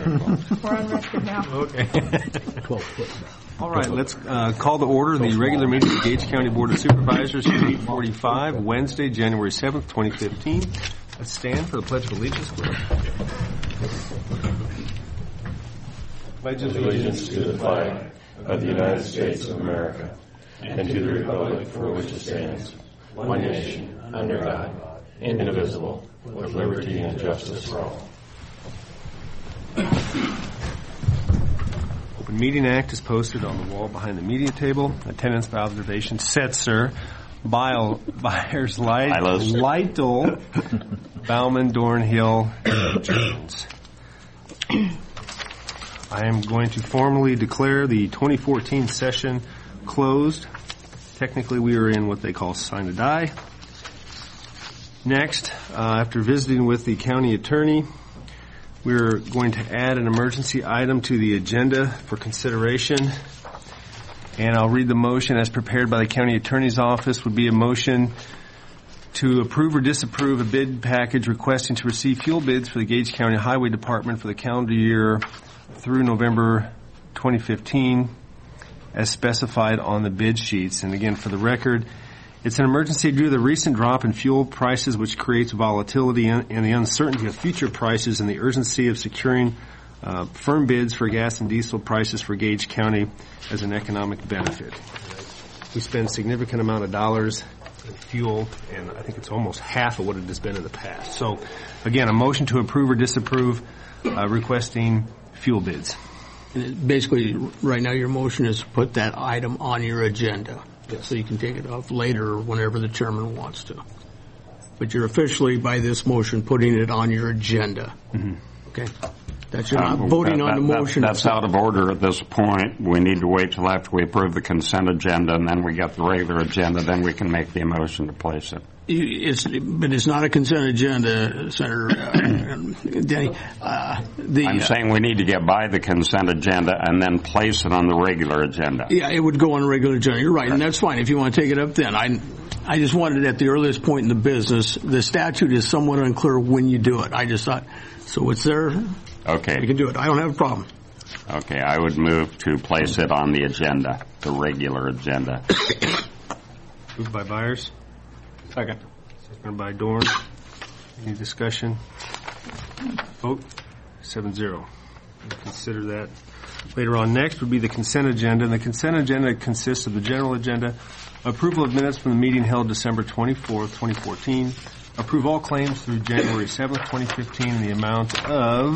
We're on record now. Okay. 12 foot. All right, let's call to order the regular meeting of the Gage County Board of Supervisors for 8:45, Wednesday, January 7th, 2015. Let's stand for the Pledge of Allegiance. Pledge allegiance to the flag of the United States of America and to the republic for which it stands, one nation, under God, indivisible, with liberty and justice for all. Open Meeting Act is posted on the wall behind the media table. Attendance by observation set, sir. Byers, Lytle, Bauman, Dornhill, and Jones. I am going to formally declare the 2014 session closed. Technically, we are in what they call sine die. Next, after visiting with the county attorney, we're going to add an emergency item to the agenda for consideration. And I'll read the motion as prepared by the county attorney's office. Would be a motion to approve or disapprove a bid package requesting to receive fuel bids for the Gage County Highway Department for the calendar year through November 2015 as specified on the bid sheets. And again, for the record, it's an emergency due to the recent drop in fuel prices, which creates volatility and the uncertainty of future prices and the urgency of securing firm bids for gas and diesel prices for Gage County as an economic benefit. We spend a significant amount of dollars in fuel, and I think it's almost half of what it has been in the past. So, again, a motion to approve or disapprove requesting fuel bids. Basically, right now your motion is to put that item on your agenda. Yes. So you can take it off later or whenever the chairman wants to. But you're officially, by this motion, putting it on your agenda. Mm-hmm. Okay? That you're not voting on the motion. That's out of order at this point. We need to wait till after we approve the consent agenda, and then we get the regular agenda. Then we can make the motion to place it. But it's not a consent agenda, Senator Denny. I'm saying we need to get by the consent agenda and then place it on the regular agenda. Yeah, it would go on the regular agenda. You're right, and that's fine if you want to take it up then. I just wanted it at the earliest point in the business. The statute is somewhat unclear when you do it. I just thought, so it's there. Okay. You can do it. I don't have a problem. Okay, I would move to place it on the agenda, the regular agenda. Moved by Byers. Second. Seconded by Dorn. Any discussion? Vote 7-0. We'll consider that later on. Next would be the consent agenda. And the consent agenda consists of the general agenda, approval of minutes from the meeting held December 24th, 2014, approve all claims through January 7th, 2015 in the amount of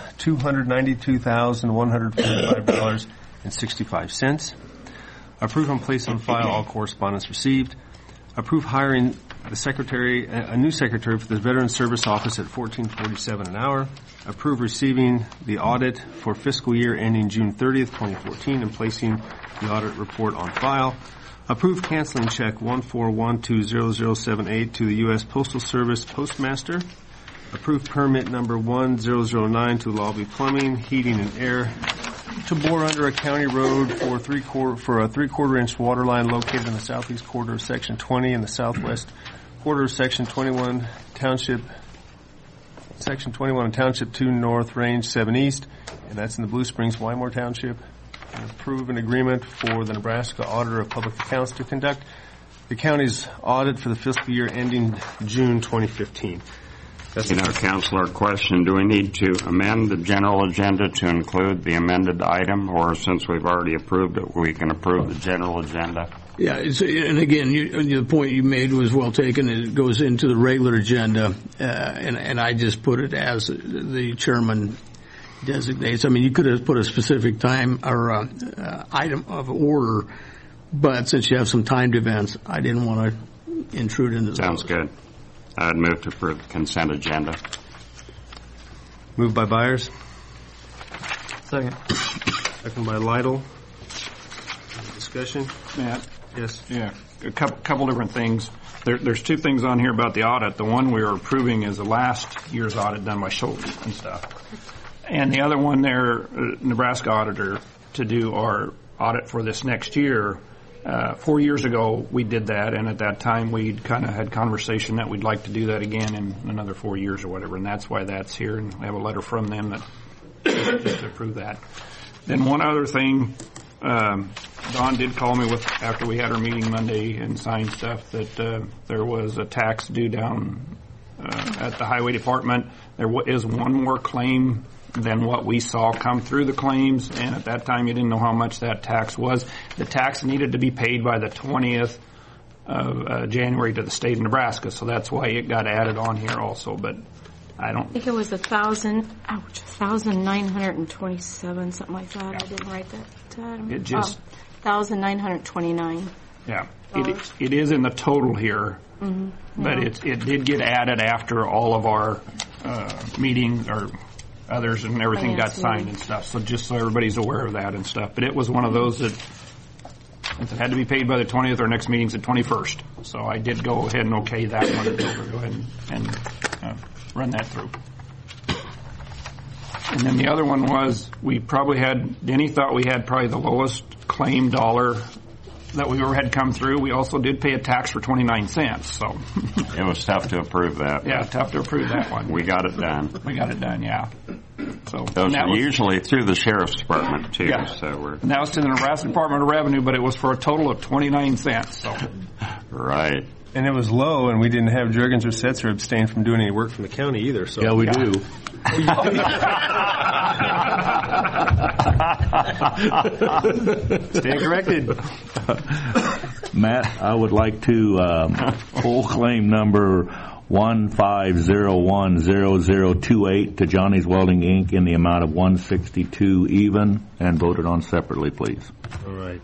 $292,145.65. Approve and place on file all correspondence received. Approve hiring the secretary, a new secretary for the Veteran Service Office at $14.47 an hour. Approve receiving the audit for fiscal year ending June 30th, 2014, and placing the audit report on file. Approve canceling check 141200078 to the U.S. Postal Service Postmaster. Approve permit number 1009 to Lobby Plumbing, Heating and Air to bore under a county road for a three-quarter inch water line located in the southeast quarter of Section 20 and the southwest quarter of Section 21, Township 2 North, Range 7 East, and that's in the Blue Springs, Wymore Township. And approve an agreement for the Nebraska Auditor of Public Accounts to conduct the county's audit for the fiscal year ending June 2015. Counselor, question, do we need to amend the general agenda to include the amended item, or since we've already approved it, we can approve the general agenda? Yeah, and again, the point you made was well taken. It goes into the regular agenda, and I just put it as the chairman designates. I mean, you could have put a specific time or item of order, but since you have some timed events, I didn't want to intrude into those. Sounds good. I'd move to approve the consent agenda. Moved by Byers. Second. Second by Lytle. Any discussion? Matt? Yes. Yeah. A couple different things. There's two things on here about the audit. The one we are approving is the last year's audit done by Schultz and stuff. And the other one there, Nebraska auditor, to do our audit for this next year. 4 years ago, we did that, and at that time, we'd kind of had conversation that we'd like to do that again in another 4 years or whatever, and that's why that's here. And we have a letter from them that just to approve that. Then one other thing, Dawn did call me after we had our meeting Monday and signed stuff that there was a tax due down at the highway department. There is one more claim than what we saw come through the claims, and at that time you didn't know how much that tax was. The tax needed to be paid by the 20th of January to the state of Nebraska, so that's why it got added on here also. But I think it was 1,927, something like that. Yeah. I didn't write that down. It just 1,929. Yeah, it is in the total here, but it did get added after all of our meetings or others and everything got signed and stuff. So just so everybody's aware of that and stuff. But it was one of those that it had to be paid by the 20th. Our next meeting's the 21st. So I did go ahead and okay that one. Go ahead and run that through. And then the other one was Denny thought we had probably the lowest claim dollar that we ever had come through. We also did pay a tax for 29 cents. So it was tough to approve that. Yeah, tough to approve that one. We got it done. Yeah. So those are usually through the sheriff's department too. Yeah. So and that was to the Nebraska Department of Revenue, but it was for a total of 29 cents. So right. And it was low, and we didn't have Juergens or Setzer abstain from doing any work from the county either. So yeah, we do. Stand corrected. Matt, I would like to pull claim number 150100028 to Johnny's Welding Inc. in the amount of $162 even, and vote it on separately, please. All right.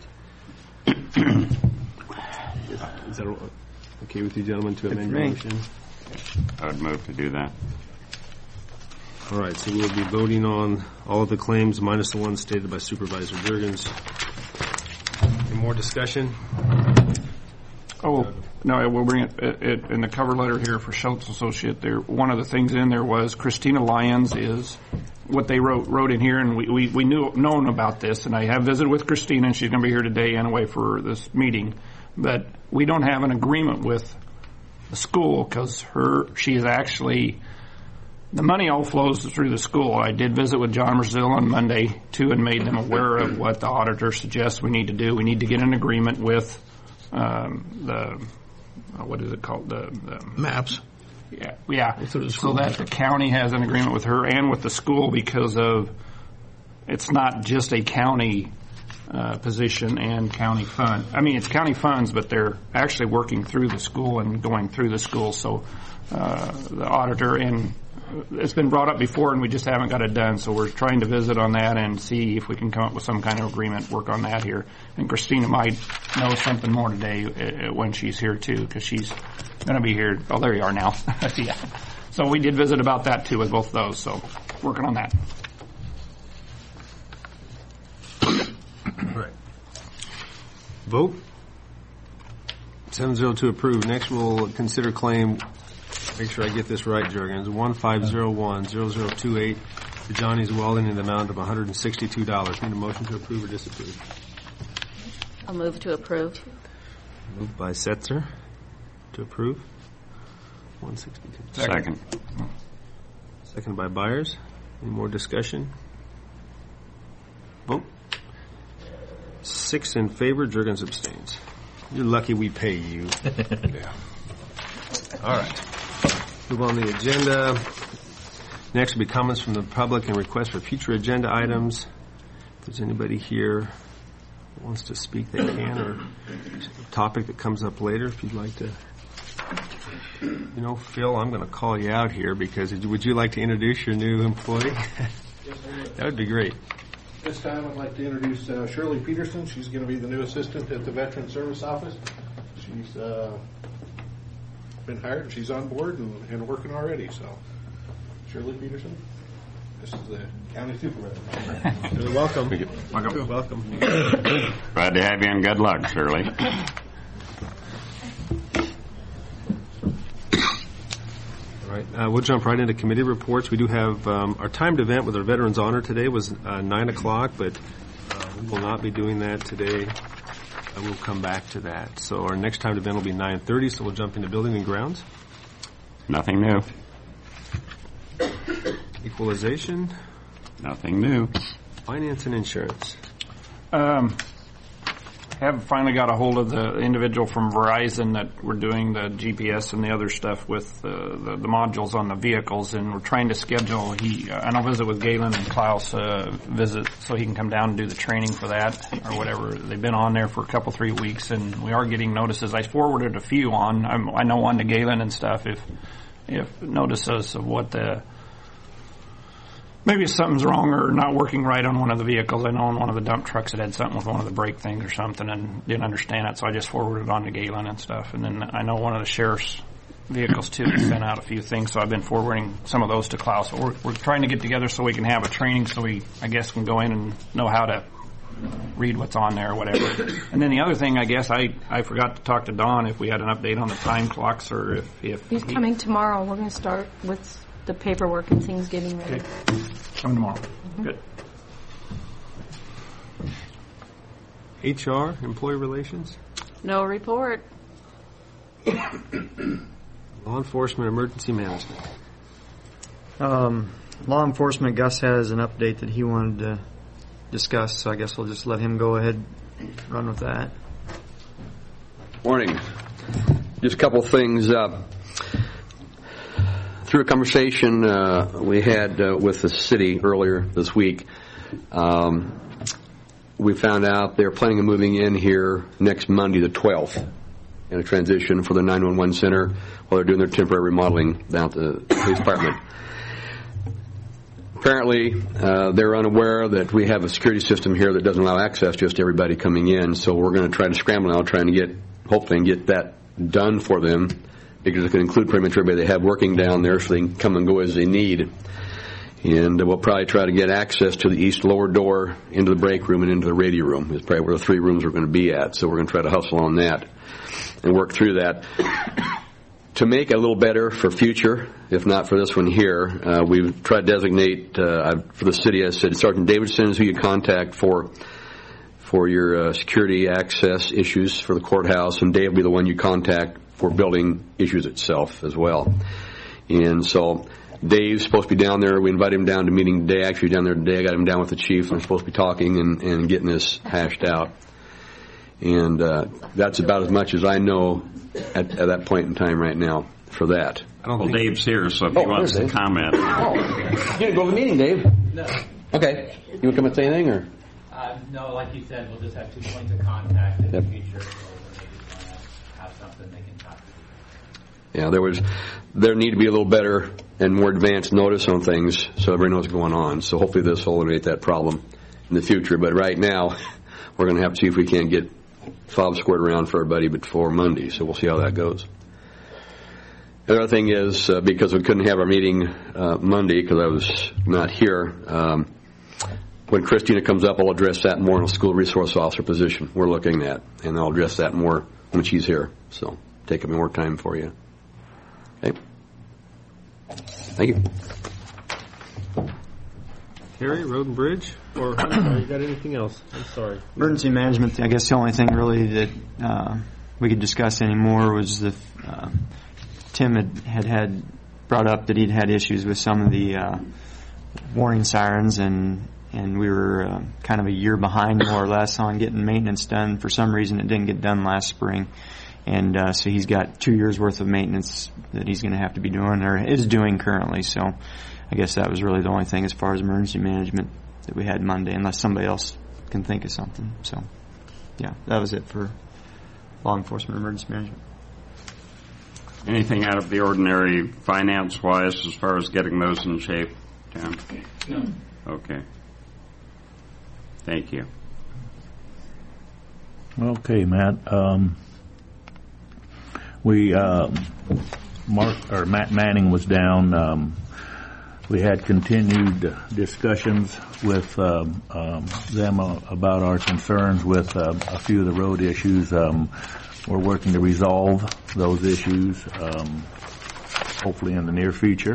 Is that okay with you, gentlemen, to amend your motion? I would move to do that. All right, so we'll be voting on all of the claims minus the ones stated by Supervisor Juergens. Any more discussion? Oh, no, we'll bring it in the cover letter here for Schultz Associate. There, one of the things in there was Christina Lyons is what they wrote in here, and we known about this, and I have visited with Christina, and she's going to be here today anyway for this meeting. But we don't have an agreement with the school because she is actually. The money all flows through the school. I did visit with John Brazil on Monday, too, and made them aware of what the auditor suggests we need to do. We need to get an agreement with what is it called? The MAPS. Yeah. So that the county has an agreement with her and with the school because of it's not just a county position and county fund. I mean, it's county funds, but they're actually working through the school and going through the school. So the auditor and it's been brought up before, and we just haven't got it done. So we're trying to visit on that and see if we can come up with some kind of agreement, work on that here. And Christina might know something more today when she's here, too, because she's going to be here. Oh, there you are now. Yeah. So we did visit about that, too, with both of those. So working on that. All right. Vote. 7-0 to approve. Next, we'll consider claim. Make sure I get this right, Juergens. 15010028 to Johnny's Welding in the amount of $162. Need a motion to approve or disapprove? I'll move to approve. Moved by Setzer to approve. 162. Second. Second by Byers. Any more discussion? Vote. 6 in favor. Juergens abstains. You're lucky we pay you. Yeah. All right. Move on the agenda. Next will be comments from the public and requests for future agenda items. If there's anybody here that wants to speak, they can, or a topic that comes up later, if you'd like to. Phil, I'm going to call you out here because would you like to introduce your new employee? That would be great. This time I'd like to introduce Shirley Peterson. She's going to be the new assistant at the Veteran Service Office. She's been hired. She's on board and working already. So, Shirley Peterson, this is the county supervisor. You're welcome. Welcome. Glad to have you, and good luck, Shirley. All right, we'll jump right into committee reports. We do have our timed event with our Veterans Honor today was 9 o'clock, but we will not be doing that today. We'll come back to that. So our next timed event will be 9:30, so we'll jump into building and grounds. Nothing new. Equalization. Nothing new. Finance and insurance. Have finally got a hold of the individual from Verizon that we're doing the GPS and the other stuff with the modules on the vehicles, and we're trying to schedule. And I'll visit with Galen and Klaus visit so he can come down and do the training for that or whatever. They've been on there for a couple 3 weeks, and we are getting notices. I forwarded a few on. I know on to Galen and stuff if notices of what maybe something's wrong or not working right on one of the vehicles. I know on one of the dump trucks it had something with one of the brake things or something and didn't understand it, so I just forwarded it on to Galen and stuff. And then I know one of the sheriff's vehicles, too, sent out a few things, so I've been forwarding some of those to Klaus. But we're trying to get together so we can have a training so we, I guess, can go in and know how to read what's on there or whatever. And then the other thing, I guess, I forgot to talk to Don if we had an update on the time clocks or if He's coming tomorrow. We're going to start with the paperwork and things getting ready. Okay. Come tomorrow. Mm-hmm. Good. HR, employee relations. No report. Law enforcement, emergency management. Law enforcement, Gus has an update that he wanted to discuss, so I guess we'll just let him go ahead and run with that. Morning. Just a couple things. Through a conversation we had with the city earlier this week, we found out they're planning on moving in here next Monday, the 12th, in a transition for the 911 center while they're doing their temporary remodeling down at the police department. Apparently, they're unaware that we have a security system here that doesn't allow access just to everybody coming in, so we're going to try to scramble now, trying to hopefully get that done for them, because it can include pretty much everybody they have working down there so they can come and go as they need. And we'll probably try to get access to the east lower door into the break room and into the radio room. It's probably where the 3 rooms we're going to be at, so we're going to try to hustle on that and work through that. To make it a little better for future, if not for this one here, we've tried to designate, for the city, I said, Sergeant Davidson is who you contact for your security access issues for the courthouse, and Dave will be the one you contact for building issues itself as well. And so Dave's supposed to be down there. We invited him down to meeting today. Actually, down there today, I got him down with the chief, and they're supposed to be talking and getting this hashed out. And that's about as much as I know at that point in time right now for that. Well, Dave's here, so if he wants to comment. You didn't go to the meeting, Dave? No. Okay. You want to come and say anything, or? No, like you said, we'll just have 2 points of contact in the future. So we're maybe going to have something they can talk to. Yeah, there need to be a little better and more advanced notice on things so everybody knows what's going on. So hopefully this will eliminate that problem in the future. But right now, we're going to have to see if we can't get fob squared around for everybody before Monday. So we'll see how that goes. The other thing is, because we couldn't have our meeting Monday because I was not here, when Christina comes up, I'll address that more in a school resource officer position we're looking at, and I'll address that more when she's here. So take up more time for you. Okay. Thank you. Terry, Road and Bridge, or you got anything else? I'm sorry. Emergency management, I guess the only thing really that we could discuss anymore was the Tim had brought up that he'd had issues with some of the warning sirens, and we were kind of a year behind more or less on getting maintenance done. For some reason it didn't get done last spring, and so he's got 2 years worth of maintenance that he's going to have to be doing, or is doing currently. So I guess that was really the only thing as far as emergency management that we had Monday, unless somebody else can think of something. So yeah, that was it for law enforcement emergency management. Anything out of the ordinary finance-wise as far as getting those in shape, Tim? No. Okay. Thank you. Okay, Matt. Matt Manning was down. We had continued discussions with them about our concerns with a few of the road issues. We're working to resolve those issues, hopefully in the near future.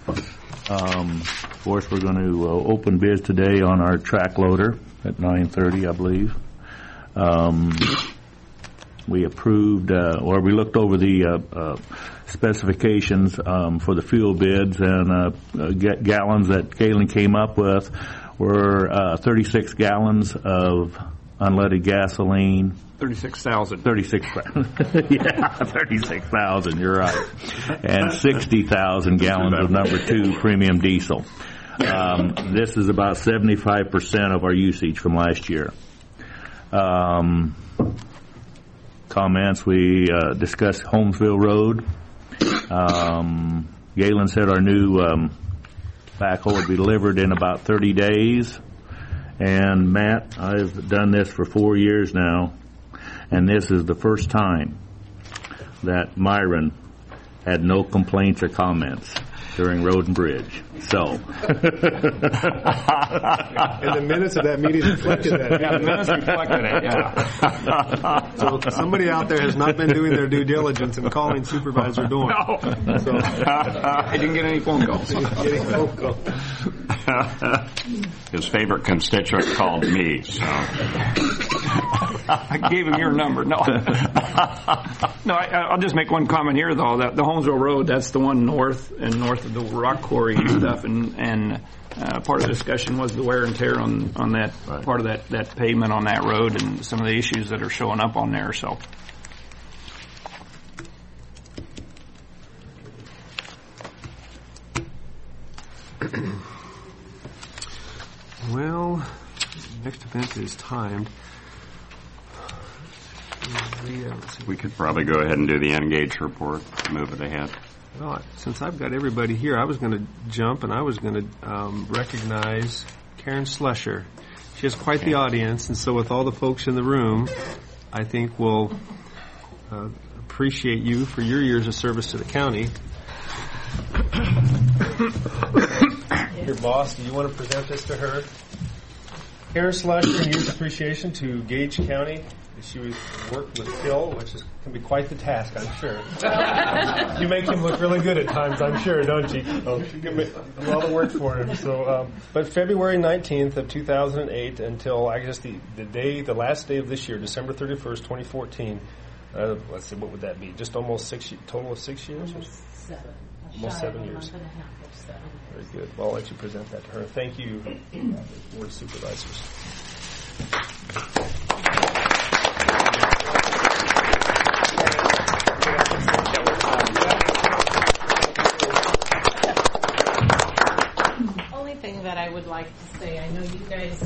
Of course, we're going to open bids today on our track loader at 9:30, I believe. we approved, or we looked over the specifications for the fuel bids, and gallons that Galen came up with were 36 gallons of unleaded gasoline. 36,000. 36,000, you're right. And 60,000 gallons of number 2 premium diesel. This is about 75% of our usage from last year. Comments, we discussed Holmesville Road. Galen said our new backhoe would be delivered in about 30 days. And Matt, I've done this for 4 years now, and this is the first time that Myron had no complaints or comments during Road and Bridge. So. And the minutes of that meeting reflected that. Yeah, the minutes reflected it, yeah. So somebody out there has not been doing their due diligence and calling Supervisor Dorn. No. So. I didn't get any phone calls. His favorite constituent called me, so. I gave him your number. No. No, I'll just make one comment here, though. That the Holmesville Road, that's the one north of the rock quarry stuff, and part of the discussion was the wear and tear on that part of that pavement on that road and some of the issues that are showing up on there. So. Well, next event is timed. We could probably go ahead and do the Engage report, move it ahead. Well, since I've got everybody here, I was going to jump and I was going to recognize Karen Slusher. She has quite the audience, and so with all the folks in the room, I think we'll appreciate you for your years of service to the county. Your boss, do you want to present this to her? Karen Slusher, Youth Appreciation to Gage County. She worked with Phil, which can be quite the task, I'm sure. You make him look really good at times, I'm sure, don't you? Oh, you can do all the work for him. So, but February 19th of 2008 until I guess the last day of this year, December 31st, 2014. Let's see, what would that be? Just almost total of 6 years? Almost 7 years. Very good. Well, I'll let you present that to her. Thank you, Board of Supervisors. That I would like to say, I know you guys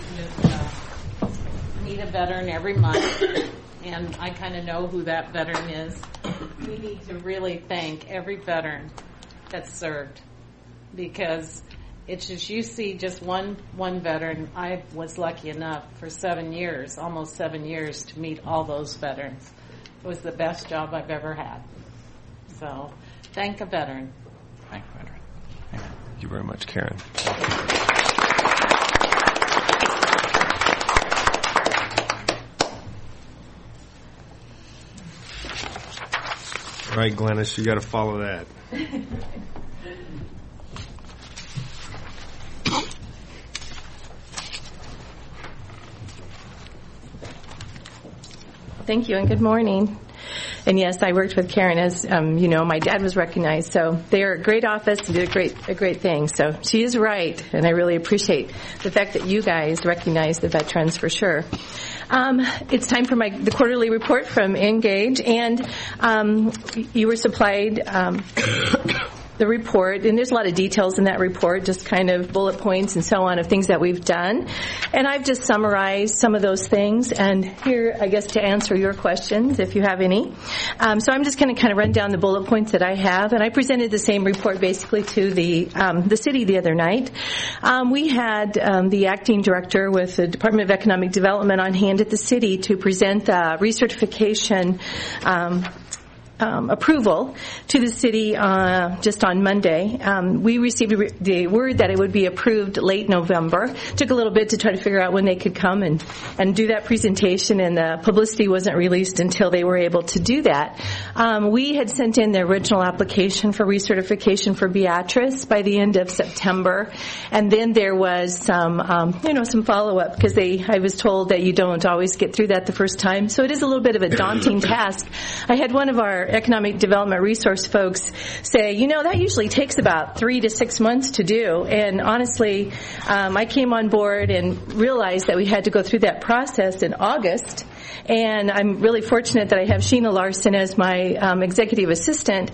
need a veteran every month, and I kind of know who that veteran is. We need to really thank every veteran that's served, because it's just, you see just one veteran. I was lucky enough for 7 years, almost 7 years, to meet all those veterans. It was the best job I've ever had. So, thank a veteran. Thank you, veteran. Thank you very much, Karen. All right, Glennis, you got to follow that. Thank you and good morning. And yes, I worked with Karen, as you know, my dad was recognized. So they are a great office and did a great thing. So she is right, and I really appreciate the fact that you guys recognize the veterans for sure. It's time for the quarterly report from Engage, and you were supplied the report, and there's a lot of details in that report, just kind of bullet points and so on of things that we've done. And I've just summarized some of those things, and here, I guess, to answer your questions, if you have any. So I'm just going to kind of run down the bullet points that I have, and I presented the same report basically to the city the other night. We had the acting director with the Department of Economic Development on hand at the city to present the recertification approval to the city just on Monday. We received the word that it would be approved late November. Took a little bit to try to figure out when they could come and do that presentation, and the publicity wasn't released until they were able to do that. We had sent in the original application for recertification for Beatrice by the end of September, and then there was some follow-up because I was told that you don't always get through that the first time, so it is a little bit of a daunting task. I had one of our economic development resource folks say, that usually takes about 3 to 6 months to do, and honestly, I came on board and realized that we had to go through that process in August. And I'm really fortunate that I have Sheena Larson as my executive assistant,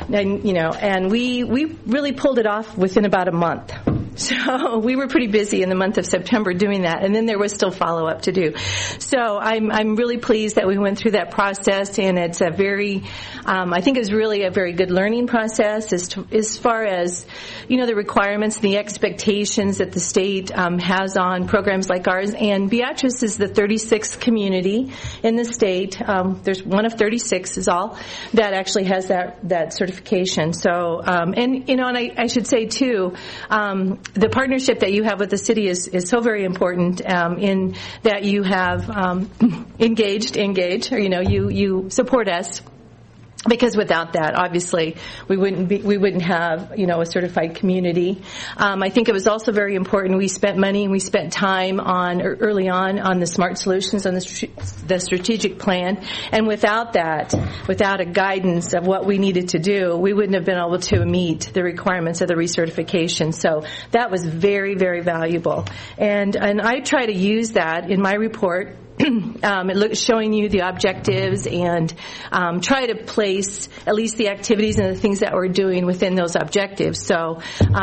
and we really pulled it off within about a month. So we were pretty busy in the month of September doing that, and then there was still follow-up to do. So I'm really pleased that we went through that process, and it's a very, I think it's really a very good learning process as far as, the requirements and the expectations that the state has on programs like ours. And Beatrice is the 36th community in the state. There's one of 36 is all that actually has that certification. So, and I should say too, the partnership that you have with the city is so very important in that you have engaged, or you support us. Because without that, obviously, we wouldn't have, a certified community. I think it was also very important. We spent money and we spent time early on the smart solutions, on the strategic plan. And without that, without a guidance of what we needed to do, we wouldn't have been able to meet the requirements of the recertification. So that was very, very valuable. And I try to use that in my report. Showing you the objectives and try to place at least the activities and the things that we're doing within those objectives. So,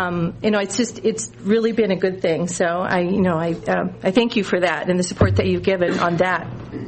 it's really been a good thing. So I thank you for that and the support that you've given on that.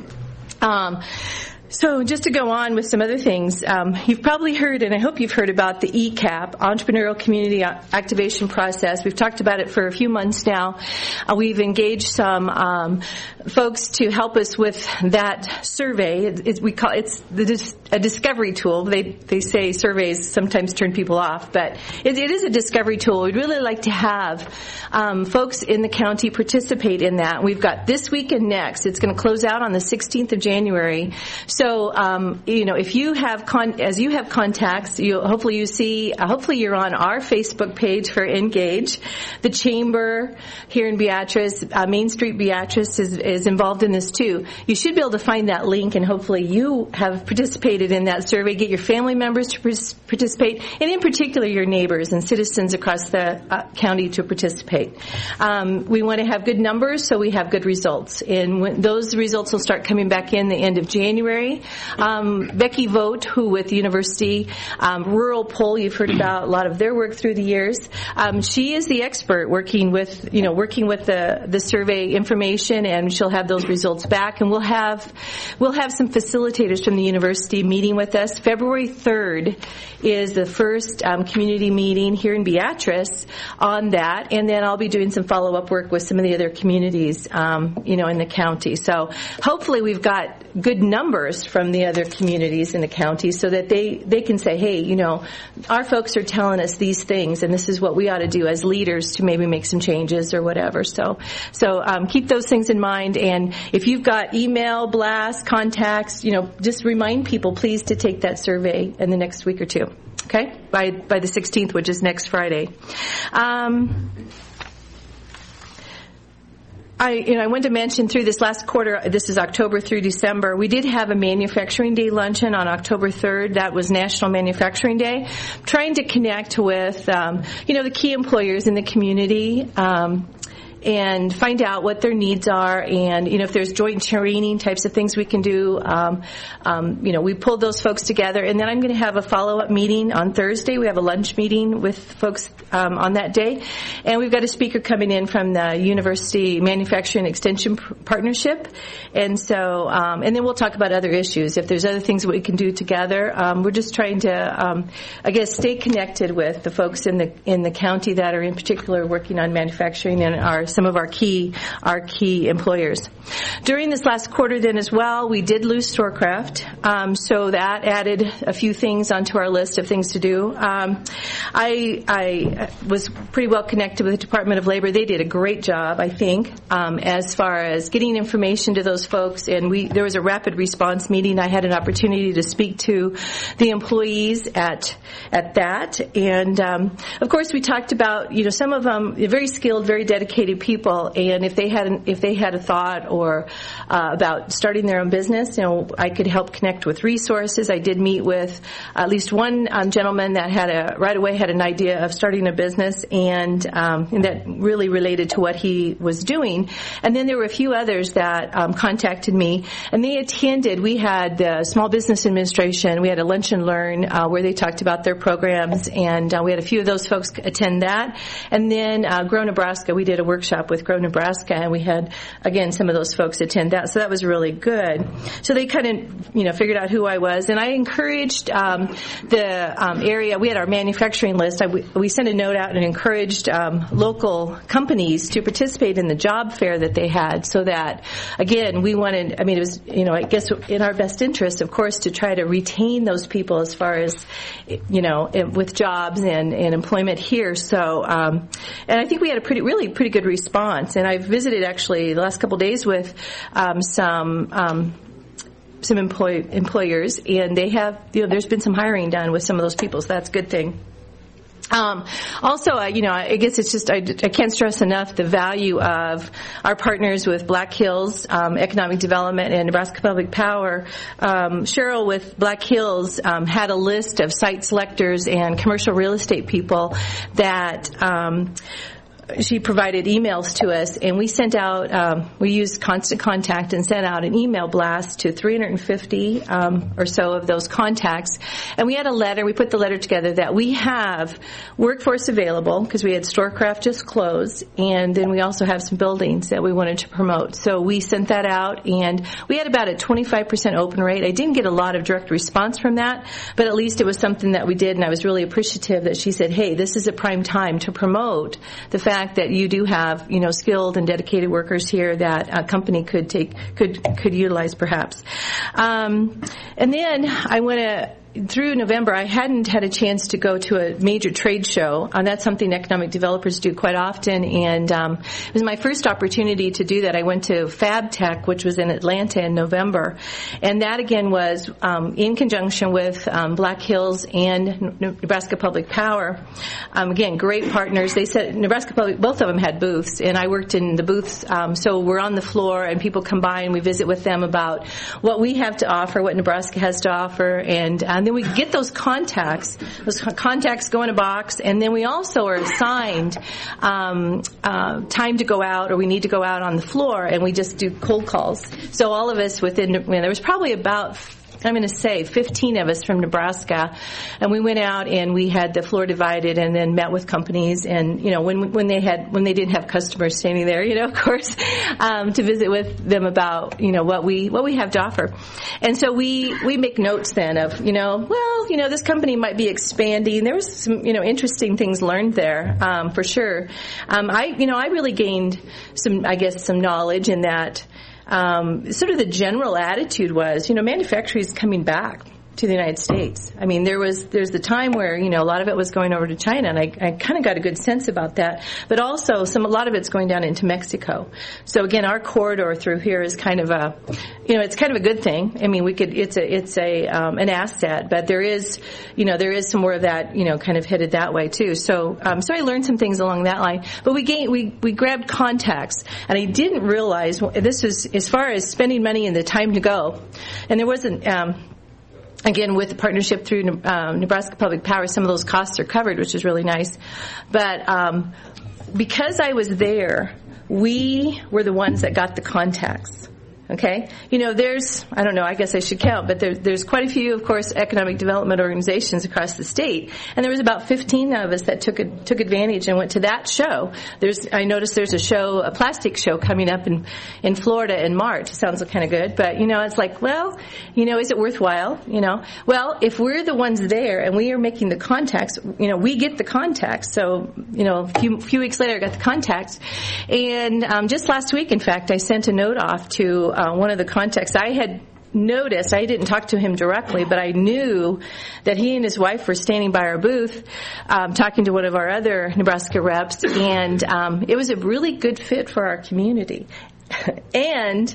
So just to go on with some other things, you've probably heard, and I hope you've heard about the ECAP, Entrepreneurial Community Activation Process. We've talked about it for a few months now. We've engaged some folks to help us with that survey. It's a discovery tool. They say surveys sometimes turn people off, but it is a discovery tool. We'd really like to have folks in the county participate in that. We've got this week and next. It's going to close out on the 16th of January. So, if you have contacts, hopefully you're on our Facebook page for Engage. The Chamber here in Beatrice, Main Street Beatrice is involved in this too. You should be able to find that link, and hopefully you have participated in that survey. Get your family members to participate, and in particular your neighbors and citizens across the county to participate. We want to have good numbers, so we have good results. And those results will start coming back in the end of January. Becky Vogt, who with the University Rural Poll, you've heard about a lot of their work through the years. She is the expert working with the survey information, and she'll have those results back. And we'll have some facilitators from the university meeting with us. February 3rd is the first community meeting here in Beatrice on that, and then I'll be doing some follow-up work with some of the other communities, in the county. So hopefully we've got good numbers from the other communities in the county so that they can say, hey, our folks are telling us these things, and this is what we ought to do as leaders to maybe make some changes or whatever. So keep those things in mind, and if you've got email blasts, contacts, just remind people, please, to take that survey in the next week or two. Okay, by the 16th, which is next Friday. I wanted to mention through this last quarter, this is October through December, we did have a Manufacturing Day luncheon on October 3rd. That was National Manufacturing Day. Trying to connect with, the key employers in the community, and find out what their needs are, and if there's joint training types of things we can do. We pulled those folks together, and then I'm going to have a follow-up meeting on Thursday. We have a lunch meeting with folks on that day, and we've got a speaker coming in from the University Manufacturing Extension Partnership, and so and then we'll talk about other issues. If there's other things that we can do together, we're just trying to stay connected with the folks in the county that are in particular working on manufacturing and our some of our key employers. During this last quarter then as well, we did lose Storecraft, so that added a few things onto our list of things to do. I was pretty well connected with the Department of Labor. They did a great job, I think, as far as getting information to those folks, and there was a rapid response meeting. I had an opportunity to speak to the employees at that, and of course we talked about, some of them very skilled, very dedicated people, and if they had a thought or about starting their own business, I could help connect with resources. I did meet with at least one gentleman that right away had an idea of starting a business, and that really related to what he was doing. And then there were a few others that contacted me, and they attended. We had the Small Business Administration. We had a lunch and learn where they talked about their programs, and we had a few of those folks attend that. And then Grow Nebraska, we did a workshop with Grow Nebraska, and we had, again, some of those folks attend that. So that was really good. So they kind of, figured out who I was, and I encouraged the area. We had our manufacturing list. We sent a note out and encouraged local companies to participate in the job fair that they had, so that, again, we wanted, it was, I guess in our best interest, of course, to try to retain those people as far as, with jobs and employment here. So, and I think we had a really pretty good response. And I've visited actually the last couple of days with some employers, and they have, there's been some hiring done with some of those people, so that's a good thing. Also, I guess it's just, I can't stress enough the value of our partners with Black Hills Economic Development and Nebraska Public Power. Cheryl with Black Hills had a list of site selectors and commercial real estate people that she provided emails to us, and we sent out, we used Constant Contact and sent out an email blast to 350 or so of those contacts. And we had a letter, we put the letter together that we have workforce available, because we had Storecraft just closed, and then we also have some buildings that we wanted to promote. So we sent that out, and we had about a 25% open rate. I didn't get a lot of direct response from that, but at least it was something that we did, and I was really appreciative that she said, hey, this is a prime time to promote the fact that you do have, skilled and dedicated workers here that a company could utilize perhaps. And then I went through November, I hadn't had a chance to go to a major trade show. That's something economic developers do quite often, and it was my first opportunity to do that. I went to FabTech, which was in Atlanta in November, and that again was in conjunction with Black Hills and Nebraska Public Power. Again, great partners. They said Nebraska Public, both of them had booths, and I worked in the booths, so we're on the floor, and people come by, and we visit with them about what we have to offer, what Nebraska has to offer, and then we get those contacts. Those contacts go in a box, and then we also are assigned time to go out, or we need to go out on the floor, and we just do cold calls. So all of us there was probably about, I'm going to say 15 of us from Nebraska, and we went out and we had the floor divided and then met with companies, and when they didn't have customers standing there, of course, to visit with them about what we have to offer. And so we make notes then of this company might be expanding. There was some interesting things learned there, for sure. I really gained some knowledge in that. Sort of the general attitude was, manufacturing is coming back to the United States. There's the time where, a lot of it was going over to China, and I kind of got a good sense about that. But also, a lot of it's going down into Mexico. So again, our corridor through here is kind of it's kind of a good thing. It's an asset, but there is some more of that, kind of headed that way too. So I learned some things along that line. But we grabbed contacts, and I didn't realize this was as far as spending money and the time to go, and there wasn't. Again, with the partnership through Nebraska Public Power, some of those costs are covered, which is really nice. But because I was there, we were the ones that got the contacts. Okay? There's, I don't know, I guess I should count, but there's quite a few, of course, economic development organizations across the state. And there was about 15 of us that took advantage and went to that show. I noticed there's a plastic show coming up in Florida in March. It sounds kind of good, but, it's like, well, is it worthwhile? Well, if we're the ones there and we are making the contacts, we get the contacts. So, a few weeks later I got the contacts. And just last week, in fact, I sent a note off to one of the contacts. I had noticed, I didn't talk to him directly, but I knew that he and his wife were standing by our booth talking to one of our other Nebraska reps, and it was a really good fit for our community. And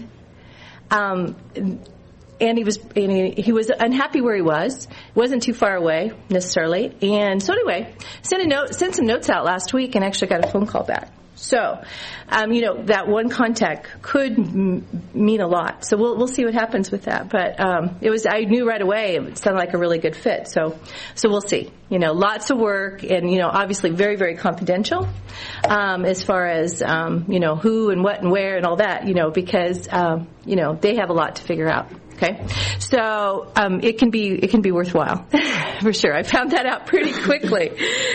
he was unhappy where he was. Wasn't too far away necessarily. And so anyway, sent some notes out last week and actually got a phone call back. So, that one contact could mean a lot. So we'll see what happens with that. But I knew right away it sounded like a really good fit. So we'll see. Lots of work and obviously very, very confidential as far as who and what and where and all that. Because they have a lot to figure out. Okay, so it can be worthwhile for sure. I found that out pretty quickly.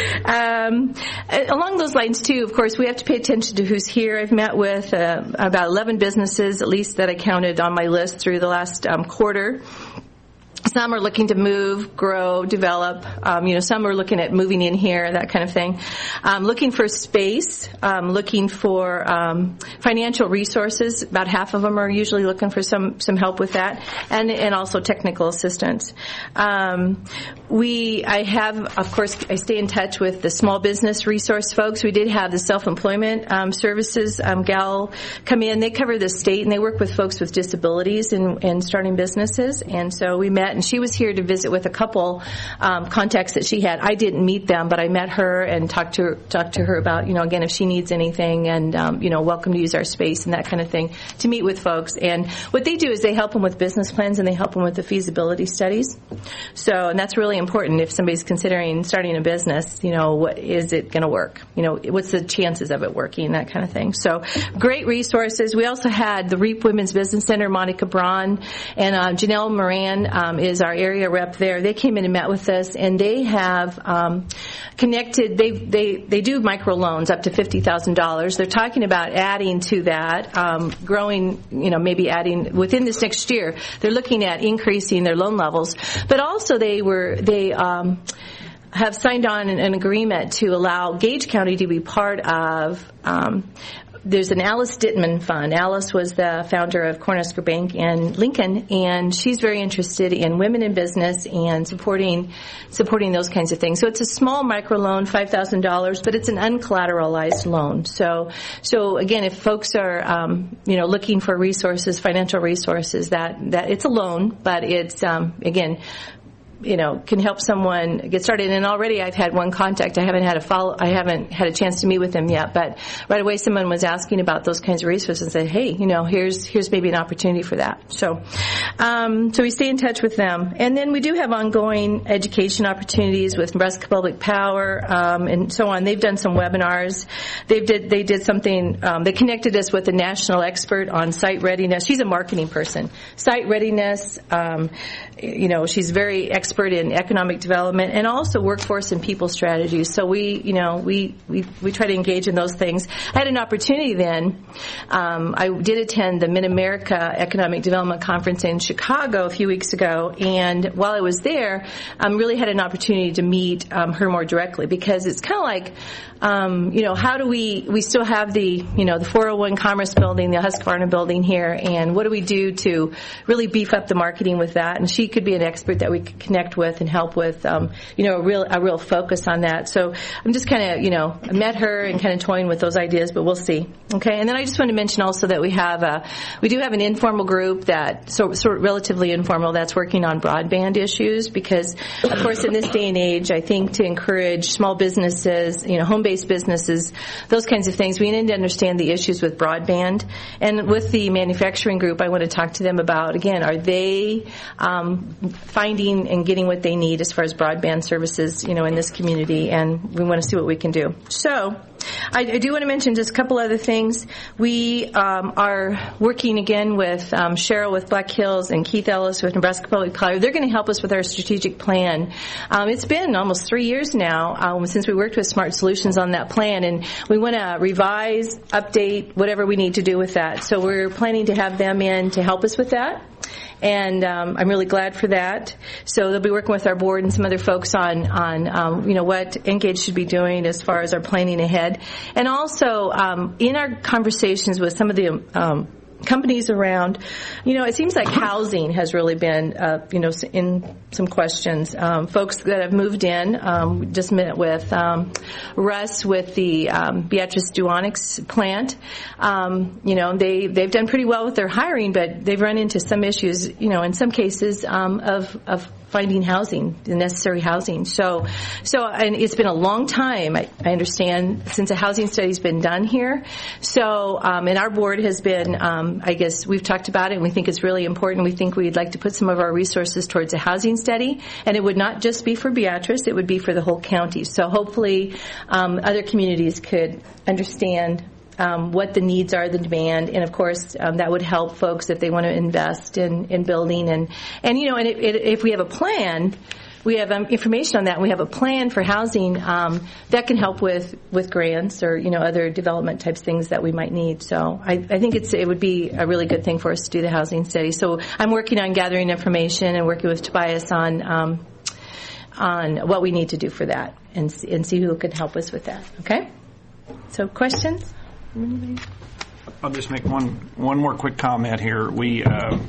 Along those lines too, of course, we have to pay attention to who's here. I've met with about 11 businesses, at least that I counted on my list through the last quarter. Some are looking to move, grow, develop. Some are looking at moving in here, that kind of thing. Looking for space, looking for financial resources. About half of them are usually looking for some help with that, and also technical assistance. I stay in touch with the small business resource folks. We did have the self-employment services gal come in. They cover the state, and they work with folks with disabilities and starting businesses. And so we met, and she was here to visit with a couple contacts that she had. I didn't meet them, but I met her and talked to her about, again, if she needs anything, and welcome to use our space and that kind of thing, to meet with folks. And what they do is they help them with business plans and they help them with the feasibility studies. And that's really important if somebody's considering starting a business. What is it going to work? What's the chances of it working? That kind of thing. So great resources. We also had the REAP Women's Business Center, Monica Braun, and Janelle Moran is our area rep there. They came in and met with us, and they have connected. They do microloans up to $50,000. They're talking about adding to that, growing. Maybe adding within this next year. They're looking at increasing their loan levels, but also they have signed on an agreement to allow Gage County to be part of. There's an Alice Dittman Fund. Alice was the founder of Cornhusker Bank in Lincoln, and she's very interested in women in business and supporting those kinds of things. So it's a small microloan, $5,000, but it's an uncollateralized loan. So again, if folks are looking for resources, financial resources, that it's a loan, but it's again, can help someone get started. And already I've had one contact. I haven't had a chance to meet with them yet, but right away someone was asking about those kinds of resources and said, hey, here's maybe an opportunity for that. So we stay in touch with them. And then we do have ongoing education opportunities with Nebraska Public Power, and so on. They've done some webinars. They did something, they connected us with a national expert on site readiness. She's a marketing person. Site readiness, she's very expert in economic development and also workforce and people strategies. So we try to engage in those things. I had an opportunity then. I did attend the Mid-America Economic Development Conference in Chicago a few weeks ago, and while I was there, really had an opportunity to meet her more directly, because it's kind of like, how do we still have the 401 Commerce Building, the Husqvarna Building here, and what do we do to really beef up the marketing with that? And she could be an expert that we could connect with and help with, a real focus on that. So I'm just kind of, I met her and kind of toying with those ideas, but we'll see. Okay. And then I just want to mention also that we do have an informal group that sort of relatively informal that's working on broadband issues, because of course in this day and age, I think to encourage small businesses, home-based businesses, those kinds of things, we need to understand the issues with broadband. And with the manufacturing group, I want to talk to them about, again, are they finding and and getting what they need as far as broadband services, in this community, and we want to see what we can do. So, I do want to mention just a couple other things. We are working again with Cheryl with Black Hills and Keith Ellis with Nebraska Public Library. They're going to help us with our strategic plan. It's been almost 3 years now since we worked with Smart Solutions on that plan, and we want to revise, update, whatever we need to do with that. So we're planning to have them in to help us with that. And I'm really glad for that. So they'll be working with our board and some other folks on what Engage should be doing as far as our planning ahead. And also in our conversations with some of the companies around, it seems like housing has really been, in some questions. Folks that have moved in, we just met with Russ with the Beatrice Duonics plant. They've done pretty well with their hiring, but they've run into some issues, in some cases of finding housing, the necessary housing. So, and it's been a long time, I understand, since a housing study's been done here. So, and our board has been, I guess we've talked about it, and we think it's really important. We think we'd like to put some of our resources towards a housing study, and it would not just be for Beatrice, it would be for the whole county. So hopefully, other communities could understand what the needs are, the demand, and of course that would help folks if they want to invest in building and if we have a plan, we have information on that. We have a plan for housing that can help with grants or other development types things that we might need. So I think it would be a really good thing for us to do the housing study. So I'm working on gathering information and working with Tobias on what we need to do for that and see who could help us with that. Okay. So questions. I'll just make one more quick comment here. We,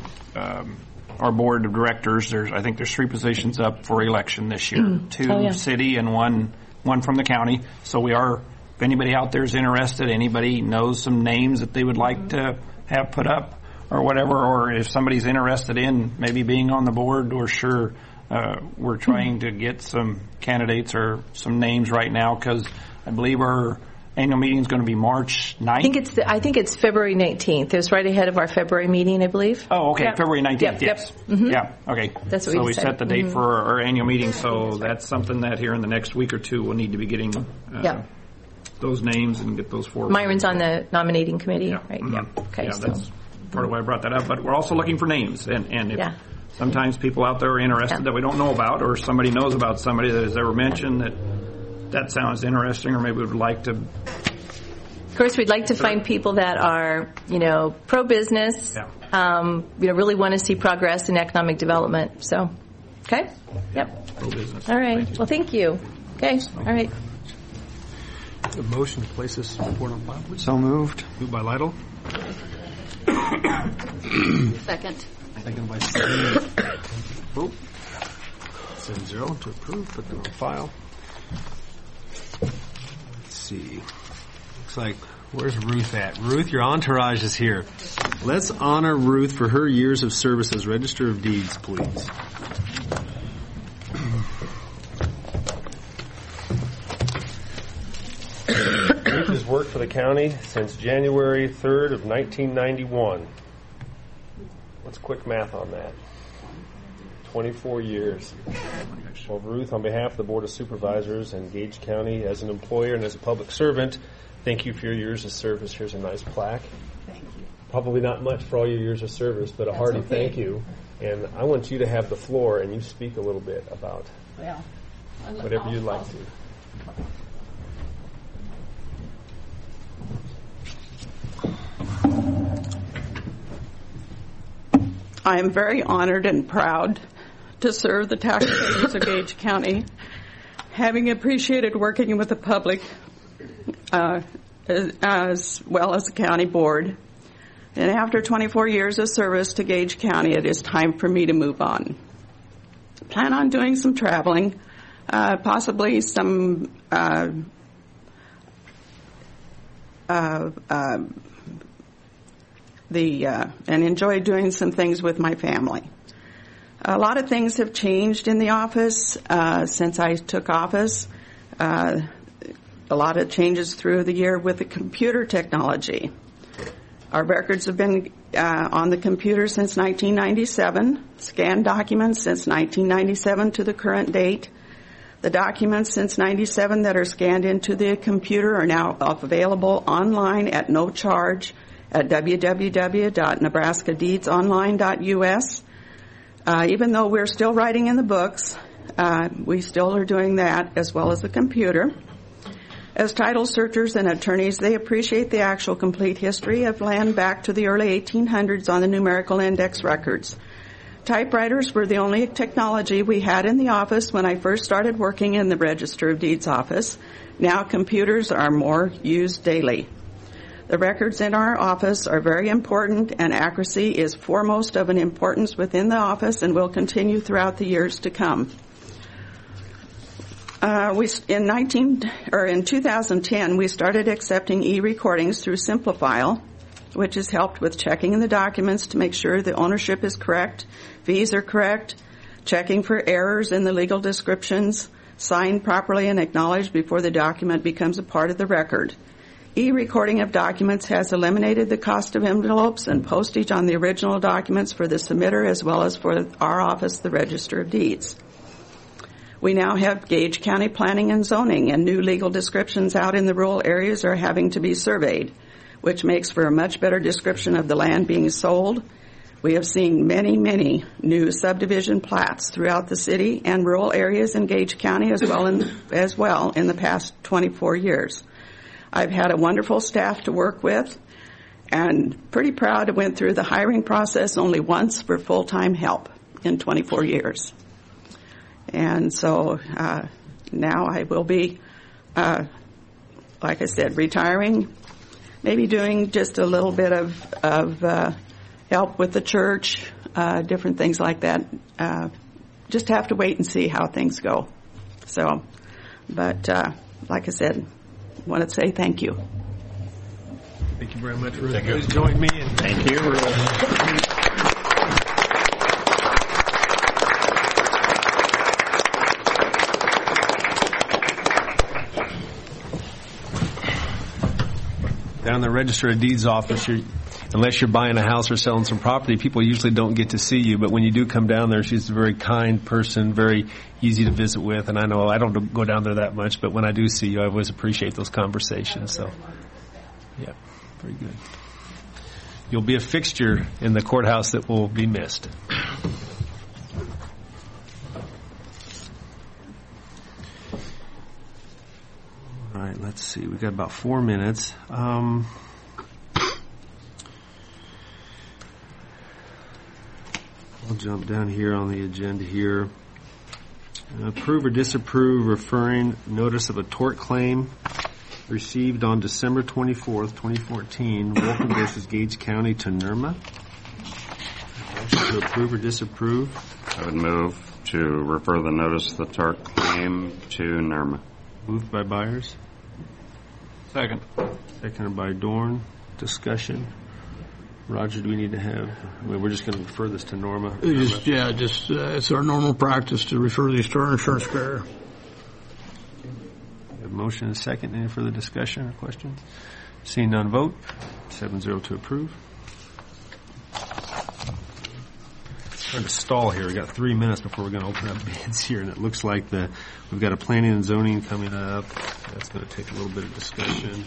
our board of directors, I think there's 3 positions up for election this year. 2 city and one from the county. So if anybody out there is interested, anybody knows some names that they would like to have put up or whatever, or if somebody's interested in maybe being on the board, we're trying to get some candidates or some names right now because I believe our annual meeting is going to be March 9th. I think it's February 19th. It's right ahead of our February meeting, I believe. Oh, okay. Yep. February 19th. Yep. Yes. Yep. Mm-hmm. Yeah. Okay. That's what we set the date for our annual meeting. So that's something that here in the next week or two we'll need to be getting those names and get those forward. Myron's on the nominating committee, right? Mm-hmm. Yeah. Okay. Yeah, that's part of why I brought that up. But we're also looking for names, and if sometimes people out there are interested that we don't know about, or somebody knows about somebody that has ever mentioned that sounds interesting, or maybe would like to. Of course, we'd like to find people that are, pro-business, really want to see progress in economic development. So, okay? Yep. Pro-business. All right. Well, thank you. Okay. All right. A motion to place this report on file, please. So moved. Moved by Lytle. Second. Second by Steve. 7-0 to approve. Put them on file. Let's see. Looks like, where's Ruth at? Ruth, your entourage is here. Let's honor Ruth for her years of service as Register of Deeds, please. Ruth has worked for the county since January 3rd of 1991. What's quick math on that? 24 years. Well, Ruth, on behalf of the Board of Supervisors and Gage County as an employer and as a public servant, thank you for your years of service. Here's a nice plaque. Thank you. Probably not much for all your years of service, but a hearty thank you. And I want you to have the floor and you speak a little bit about whatever you'd like to. I am very honored and proud to serve the taxpayers of Gage County, having appreciated working with the public as well as the county board. And after 24 years of service to Gage County, it is time for me to move on. Plan on doing some traveling, possibly some and enjoy doing some things with my family. A lot of things have changed in the office since I took office. A lot of changes through the year with the computer technology. Our records have been on the computer since 1997, scanned documents since 1997 to the current date. The documents since 97 that are scanned into the computer are now available online at no charge at www.nebraskadeedsonline.us. Even though we're still writing in the books, we still are doing that as well as the computer. As title searchers and attorneys, they appreciate the actual complete history of land back to the early 1800s on the numerical index records. Typewriters were the only technology we had in the office when I first started working in the Register of Deeds office. Now computers are more used daily. The records in our office are very important, and accuracy is foremost of an importance within the office and will continue throughout the years to come. In 2010, we started accepting e-recordings through Simplifile, which has helped with checking the documents to make sure the ownership is correct, fees are correct, checking for errors in the legal descriptions, signed properly and acknowledged before the document becomes a part of the record. E-recording of documents has eliminated the cost of envelopes and postage on the original documents for the submitter as well as for our office, the Register of Deeds. We now have Gage County Planning and Zoning, and new legal descriptions out in the rural areas are having to be surveyed, which makes for a much better description of the land being sold. We have seen many, many new subdivision plats throughout the city and rural areas in Gage County as well in the past 24 years. I've had a wonderful staff to work with and pretty proud I went through the hiring process only once for full-time help in 24 years. And so now I will be, like I said, retiring, maybe doing just a little bit of help with the church, different things like that. Just have to wait and see how things go. So, but like I said, I want to say thank you. Thank you very much, Ruth. Please join me in thank you, Ruth. Down in the Register of Deeds office, unless you're buying a house or selling some property, people usually don't get to see you. But when you do come down there, she's a very kind person, very easy to visit with. And I know I don't go down there that much, but when I do see you, I always appreciate those conversations. So, yeah, very good. You'll be a fixture in the courthouse that will be missed. All right, let's see. We've got about 4 minutes. I'll jump down here on the agenda here. Approve or disapprove referring notice of a tort claim received on December 24th, 2014, Wolfen versus Gage County to NERMA. Motion to approve or disapprove? I would move to refer the notice of the tort claim to NERMA. Moved by Byers. Second. Seconded by Dorn. Discussion. Roger, do we need to have? We're just going to refer this to NORMA. It's our normal practice to refer these to our insurance carrier. A motion and a second. Any further discussion or questions? Seeing none, vote. 7-0 to approve. Trying to stall here. We've got 3 minutes before we're going to open up bids here, and it looks like we've got a planning and zoning coming up. That's going to take a little bit of discussion.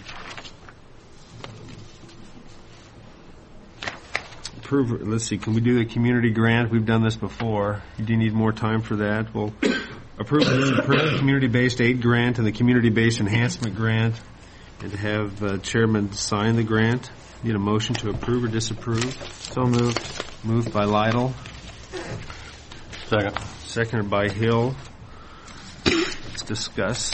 Approve. Let's see. Can we do the community grant? We've done this before. Do you need more time for that? We'll approve the community-based aid grant and the community-based enhancement grant, and to have chairman sign the grant. Need a motion to approve or disapprove? So moved. Moved by Lytle. Second. Seconded by Hill. Let's discuss.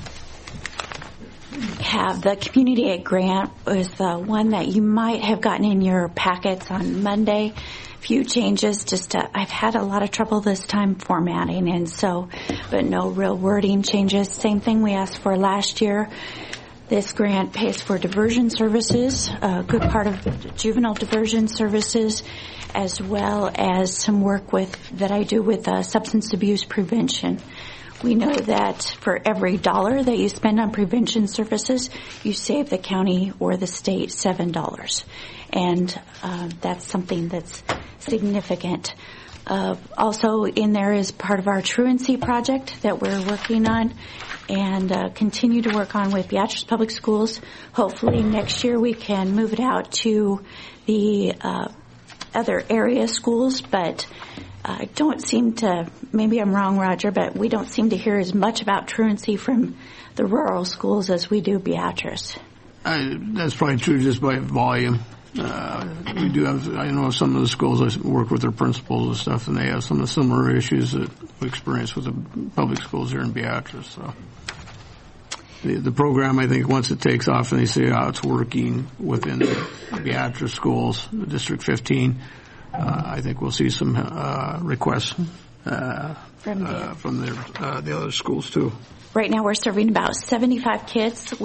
Have the community aid grant was the one that you might have gotten in your packets on Monday. Few changes. I've had a lot of trouble this time formatting, and so, but no real wording changes. Same thing we asked for last year. This grant pays for diversion services, a good part of juvenile diversion services, as well as some work that I do with substance abuse prevention. We know that for every $1 that you spend on prevention services, you save the county or the state $7. And that's something that's significant. Also in there is part of our truancy project that we're working on and continue to work on with Beatrice Public Schools. Hopefully next year we can move it out to the other area schools, but I don't seem to, maybe I'm wrong, Roger, but we don't seem to hear as much about truancy from the rural schools as we do Beatrice. That's probably true just by volume. We do have, I know some of the schools, I work with their principals and stuff, and they have some of the similar issues that we experience with the public schools here in Beatrice. So the program, I think, once it takes off and they see how it's working within the Beatrice schools, District 15, I think we'll see some requests from the other schools too. Right now we're serving about 75 kids.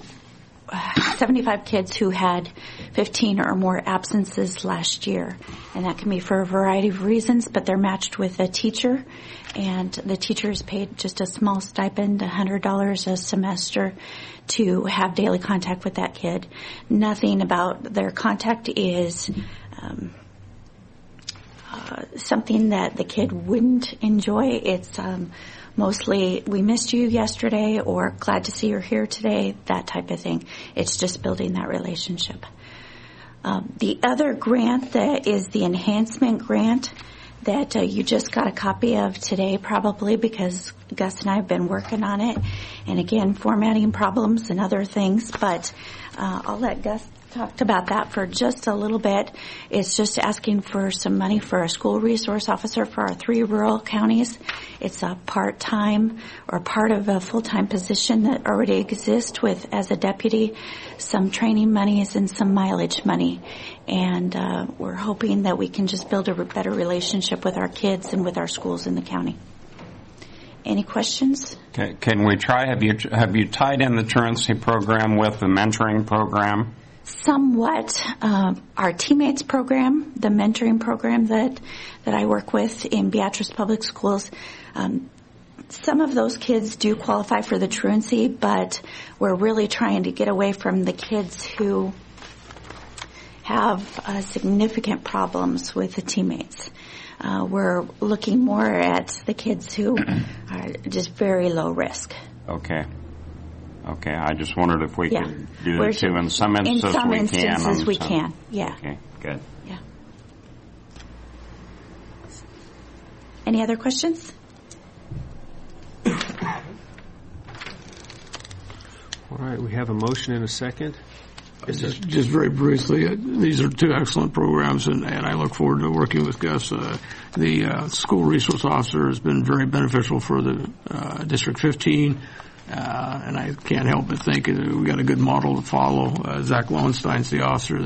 75 kids who had 15 or more absences last year. And that can be for a variety of reasons, but they're matched with a teacher. And the teacher is paid just a small stipend, $100 a semester, to have daily contact with that kid. Nothing about their contact is something that the kid wouldn't enjoy. It's mostly, we missed you yesterday, or glad to see you're here today, that type of thing. It's just building that relationship. The other grant that is the enhancement grant that you just got a copy of today, probably because Gus and I have been working on it. And again, formatting problems and other things, but I'll let Gus talk about that for just a little bit. It's just asking for some money for a school resource officer for our 3 rural counties. It's a part-time or part of a full-time position that already exists with, as a deputy, some training monies and some mileage money. And we're hoping that we can just build a better relationship with our kids and with our schools in the county. Any questions? Can we try, have you tied in the truancy program with the mentoring program? Somewhat. Our teammates program, the mentoring program that I work with in Beatrice Public Schools, some of those kids do qualify for the truancy, but we're really trying to get away from the kids who have significant problems with the teammates. We're looking more at the kids who are just very low risk. Okay, I just wondered if we could do that too. In some instances we can. Yeah. Okay, good. Yeah. Any other questions? All right, we have a motion and a second. Just very briefly, these are 2 excellent programs, and I look forward to working with Gus. The school resource officer has been very beneficial for the District 15. And I can't help but think we got a good model to follow. Zach Lowenstein's the officer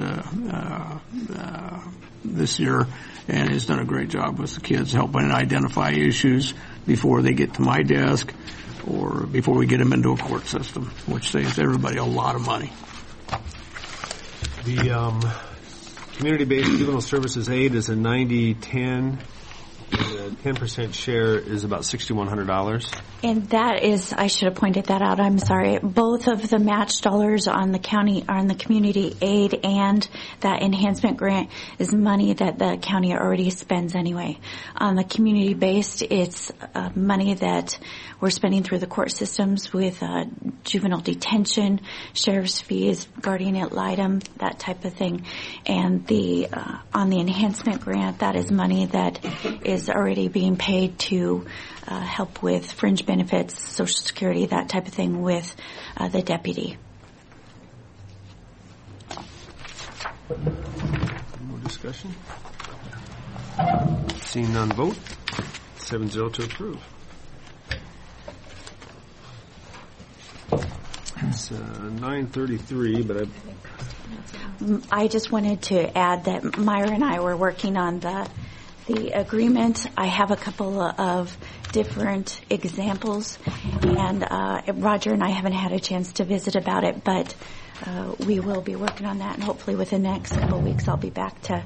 this year, and has done a great job with the kids, helping identify issues before they get to my desk or before we get them into a court system, which saves everybody a lot of money. The community-based juvenile services aid is a 90-10. The 10% share is about $6,100. And that is, I should have pointed that out, I'm sorry. Both of the match dollars on the county, on the community aid and that enhancement grant is money that the county already spends anyway. On the community-based, it's money that we're spending through the court systems with juvenile detention, sheriff's fees, guardian ad litem, that type of thing. And the on the enhancement grant, that is money that is already being paid to help with fringe benefits, Social Security, that type of thing with the deputy. More discussion? Seeing none, vote. 7-0 to approve. It's 9:33, but I just wanted to add that Myra and I were working on the agreement. I have a couple of different examples, and Roger and I haven't had a chance to visit about it, but we will be working on that, and hopefully within the next couple of weeks I'll be back to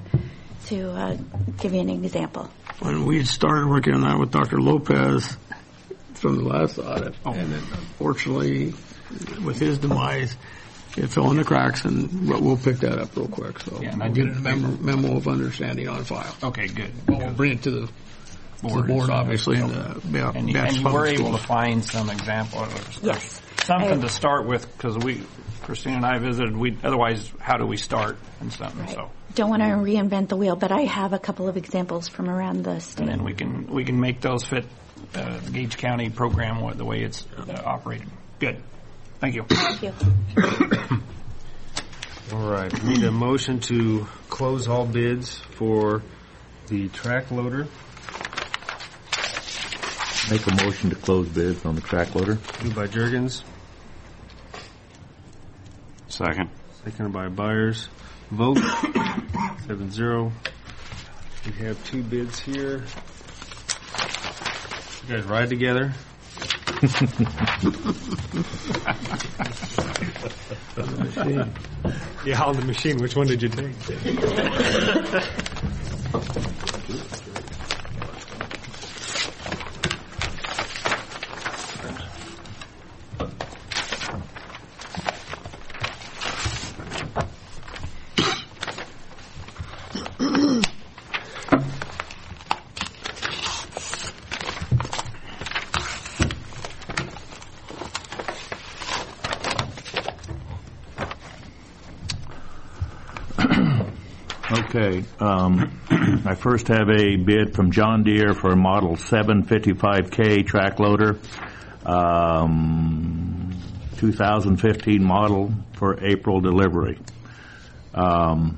give you an example. When we started working on that with Dr. Lopez from the last audit. And then unfortunately, with his demise, it fell in the cracks, but we'll pick that up real quick. So Yeah, and I'll get a memo of understanding on file. Okay, good. We'll bring it to the board, obviously, and you were able to find some example of something to start with, because Christine and I visited. Otherwise, how do we start and something? Right. So Don't want to reinvent the wheel, but I have a couple of examples from around the state. and then we can make those fit the Gage County program the way it's operated. Good. Thank you. Thank you. All right. We need a motion to close all bids for the track loader. Make a motion to close bids on the track loader. Moved by Juergens. Second. Seconded by Byers. Vote 7-0. We have two bids here. You guys ride together. On the machine. Yeah, on the machine. Which one did you take? Okay. I first have a bid from John Deere for a model 755K track loader, 2015 model for April delivery. Down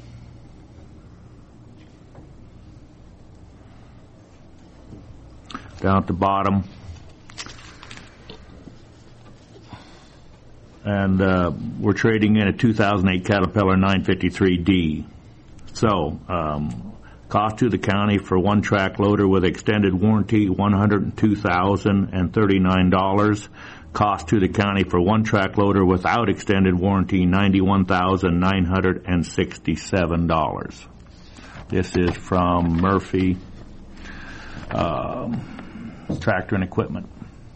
at the bottom. And we're trading in a 2008 Caterpillar 953D. So, cost to the county for one track loader with extended warranty, $102,039. Cost to the county for one track loader without extended warranty, $91,967. This is from Murphy Tractor and Equipment.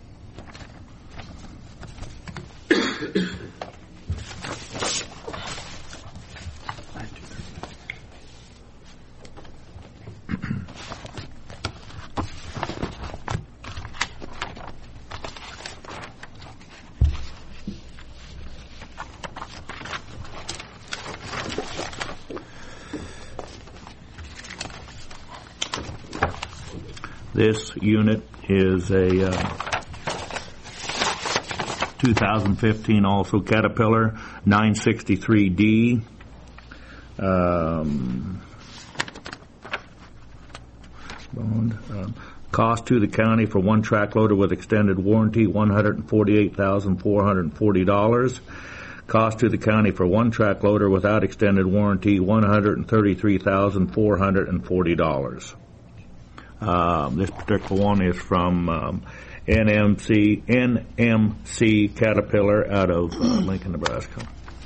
This unit is a 2015 also Caterpillar 963D. Cost to the county for one track loader with extended warranty, $148,440. Cost to the county for one track loader without extended warranty, $133,440. This particular one is from NMC Caterpillar out of Lincoln, Nebraska.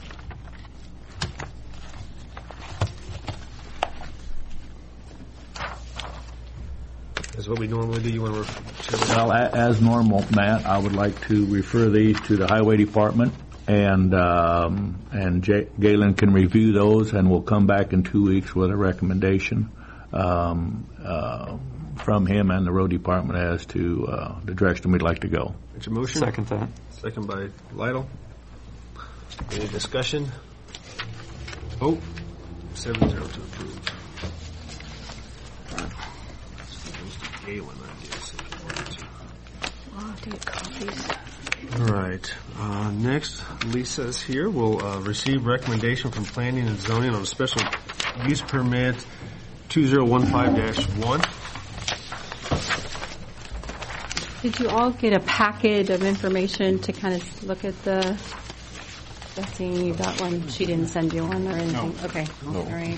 That's what we normally do. You want to refer? Well, as normal, Matt, I would like to refer these to the Highway Department, and Galen can review those, and we'll come back in 2 weeks with a recommendation from him and the road department as to the direction we'd like to go. It's a motion. Second that. Second by Lytle. Any discussion? Vote 7-0 to approve. Galen, I guess, if you wanted to. I'll have to get copies. All right. Next, Lisa's here. We'll receive recommendation from Planning and Zoning on a special use permit 2015-1. Did you all get a packet of information to kind of look at the? Betsy, you got one. She didn't send you one or anything. No. Okay. No. All right.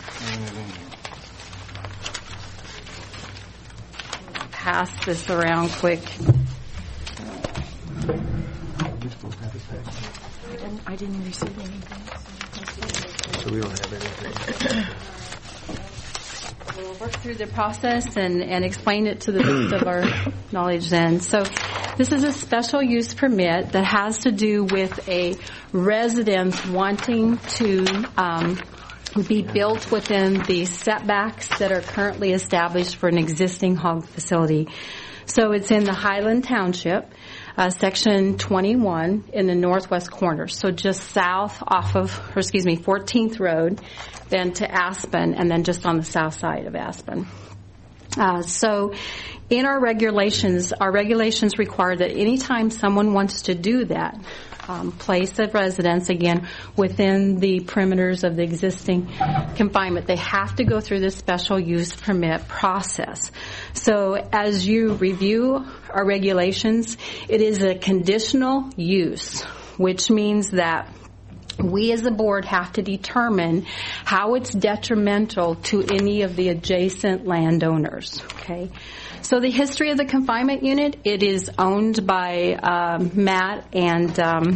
Pass this around quick. I didn't receive anything. So we don't have anything. We'll work through the process and explain it to the best of our knowledge then. So This is a special use permit that has to do with a residence wanting to be built within the setbacks that are currently established for an existing hog facility. So it's in the Highland Township, section 21 in the northwest corner. So just south off of, 14th Road, then to Aspen, and then just on the south side of Aspen. So in our regulations require that anytime someone wants to do that, place of residence, again, within the perimeters of the existing confinement, they have to go through this special use permit process. So as you review our regulations, it is a conditional use, which means that we as a board have to determine how it's detrimental to any of the adjacent landowners. Okay. So the history of the confinement unit, it is owned by Matt and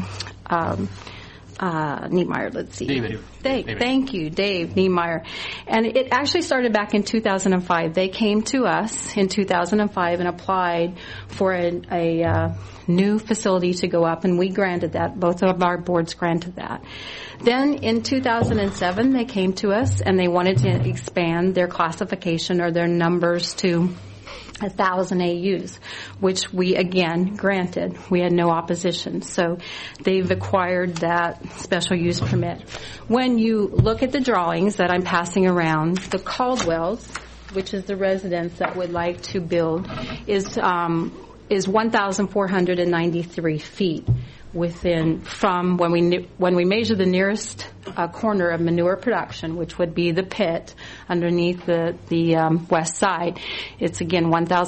Niemeyer. Let's see. David. Thank you, Dave Niemeyer. And it actually started back in 2005. They came to us in 2005 and applied for a new facility to go up, and we granted that. Both of our boards granted that. Then in 2007, they came to us and they wanted to expand their classification or their numbers to 1,000 AUs, which we again granted. We had no opposition. So they've acquired that special use permit. When you look at the drawings that I'm passing around, the Caldwells, which is the residence that would like to build, is 1,493 feet within from when we measure the nearest corner of manure production, which would be the pit underneath the west side. It's again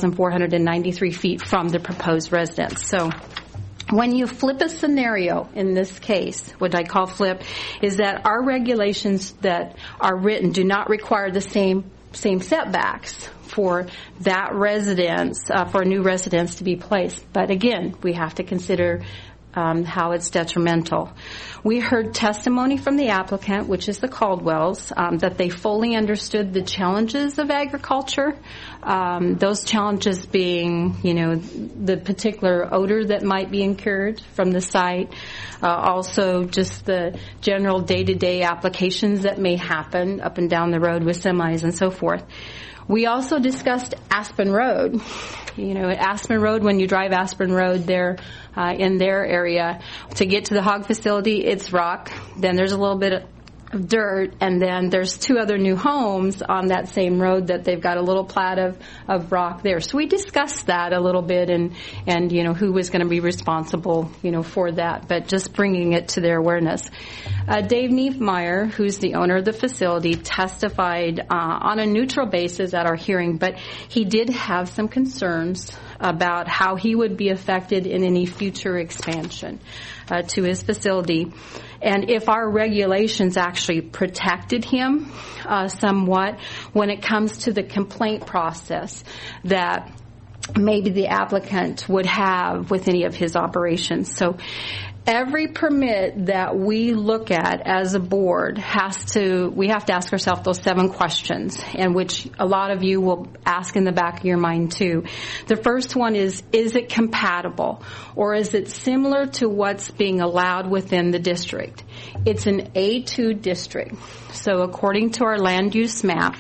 1,493 feet from the proposed residence. So when you flip a scenario in this case, what I call flip, is that our regulations that are written do not require the same setbacks for that residence, for a new residence to be placed. But again, we have to consider how it's detrimental. We heard testimony from the applicant, which is the Caldwells, that they fully understood the challenges of agriculture. Those challenges being, the particular odor that might be incurred from the site, also just the general day-to-day applications that may happen up and down the road with semis and so forth. We also discussed Aspen Road. At Aspen Road, when you drive Aspen Road there in their area, to get to the hog facility, it's rock. Then there's a little bit of dirt, and then there's two other new homes on that same road that they've got a little plat of rock there. So we discussed that a little bit and who was going to be responsible, for that, but just bringing it to their awareness. Dave Niemeyer, who's the owner of the facility, testified on a neutral basis at our hearing, but he did have some concerns about how he would be affected in any future expansion to his facility. And if our regulations actually protected him somewhat when it comes to the complaint process that maybe the applicant would have with any of his operations. So every permit that we look at as a board we have to ask ourselves those 7 questions, and which a lot of you will ask in the back of your mind too. The first one is it compatible, or is it similar to what's being allowed within the district? It's an A2 district. So according to our land use map,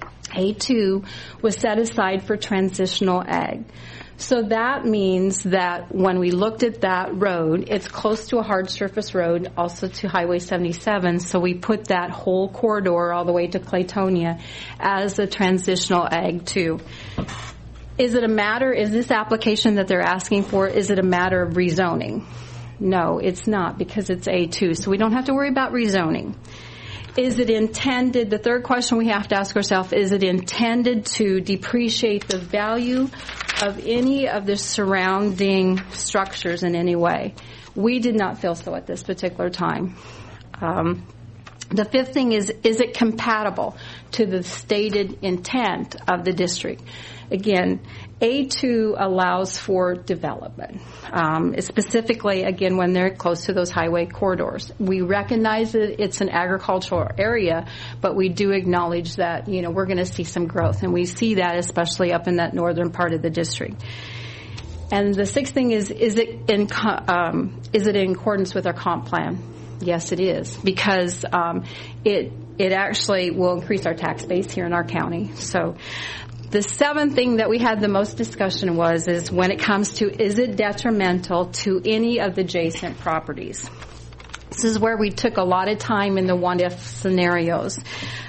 A2 was set aside for transitional ag. So that means that when we looked at that road, it's close to a hard surface road, also to Highway 77, so we put that whole corridor all the way to Claytonia as a transitional ag too. Is this application that they're asking for, is it a matter of rezoning? No, it's not, because it's A2, so we don't have to worry about rezoning. Is it intended, the third question we have to ask ourselves, is it intended to depreciate the value of any of the surrounding structures in any way? We did not feel so at this particular time. The fifth thing is it compatible to the stated intent of the district? Again, A2 allows for development, specifically, again, when they're close to those highway corridors. We recognize that it's an agricultural area, but we do acknowledge that, we're going to see some growth, and we see that especially up in that northern part of the district. And the sixth thing is it in accordance with our comp plan? Yes, it is, because it actually will increase our tax base here in our county. So the seventh thing that we had the most discussion is when it comes to, is it detrimental to any of the adjacent properties? This is where we took a lot of time in the what-if scenarios.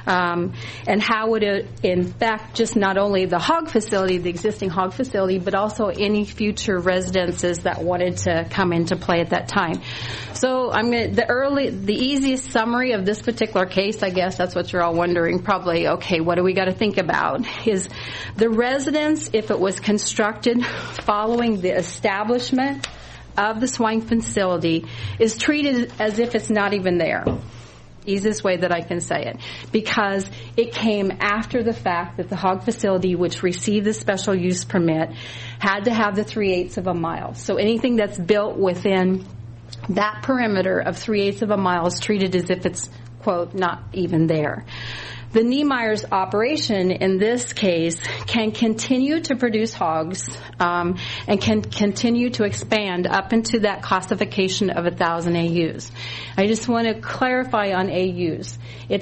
And how would it affect just not only the hog facility, the existing hog facility, but also any future residences that wanted to come into play at that time. So the easiest summary of this particular case, I guess that's what you're all wondering, probably, okay, what do we got to think about? Is the residence, if it was constructed following the establishment of the swine facility, is treated as if it's not even there. Easiest way that I can say it. Because it came after the fact that the hog facility, which received the special use permit, had to have the 3/8 of a mile. So anything that's built within that perimeter of 3/8 of a mile is treated as if it's, quote, not even there. The Niemeyer's operation in this case can continue to produce hogs and can continue to expand up into that classification of 1,000 AUs. I just want to clarify on AUs.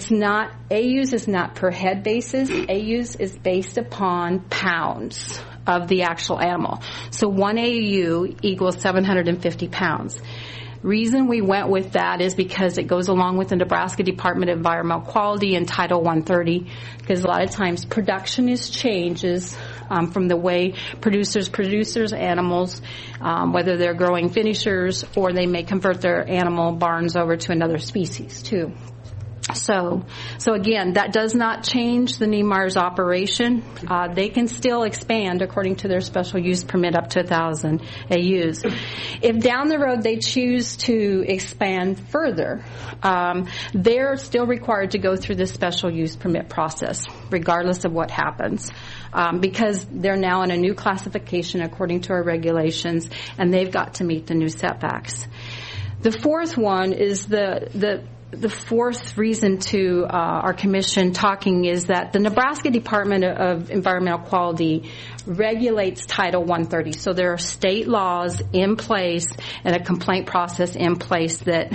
AUs is not per head basis. AUs is based upon pounds of the actual animal. So 1 AU equals 750 pounds. Reason we went with that is because it goes along with the Nebraska Department of Environmental Quality and Title 130, because a lot of times production changes from the way producers produce animals, whether they're growing finishers or they may convert their animal barns over to another species too. So again, that does not change the Niemeyer's operation. They can still expand according to their special use permit up to 1,000 AUs. If down the road they choose to expand further, they're still required to go through the special use permit process, regardless of what happens, because they're now in a new classification according to our regulations, and they've got to meet the new setbacks. The fourth one is the fourth reason to our commission talking is that the Nebraska Department of Environmental Quality regulates Title 130. So there are state laws in place and a complaint process in place that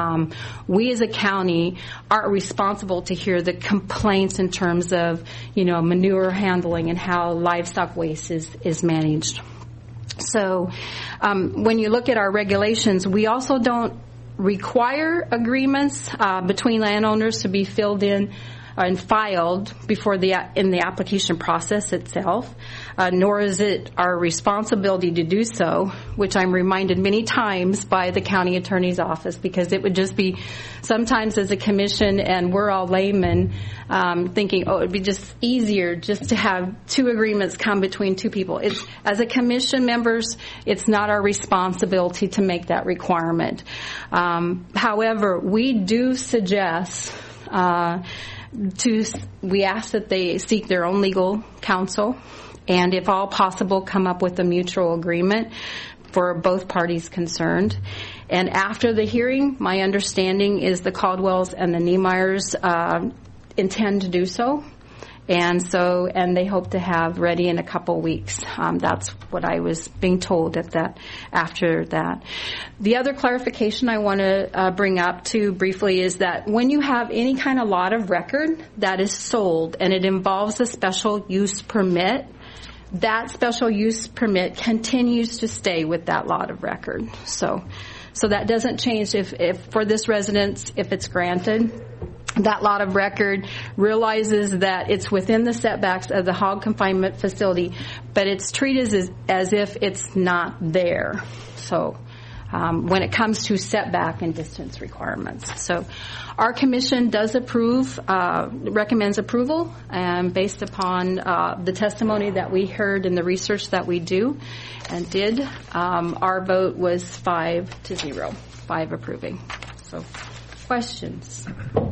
we as a county are responsible to hear the complaints in terms of, manure handling and how livestock waste is managed. So when you look at our regulations, we also don't require agreements between landowners to be filled in and filed before in the application process itself, nor is it our responsibility to do so, which I'm reminded many times by the county attorney's office, because it would just be sometimes as a commission, and we're all laymen thinking, it'd be just easier just to have two agreements come between two people. As a commission members, it's not our responsibility to make that requirement. However, we do suggest we ask that they seek their own legal counsel, and if all possible, come up with a mutual agreement for both parties concerned. And after the hearing, my understanding is the Caldwells and the Niemeyers intend to do so. And they hope to have ready in a couple weeks. That's what I was being told after that. The other clarification I want to bring up too briefly is that when you have any kind of lot of record that is sold and it involves a special use permit, that special use permit continues to stay with that lot of record. So that doesn't change if for this residence, if it's granted. That lot of record realizes that it's within the setbacks of the hog confinement facility, but it's treated as if it's not there. So when it comes to setback and distance requirements. So our commission does recommends approval, based upon the testimony that we heard and the research that we do and did. Our vote was 5-0, 5 approving. So questions?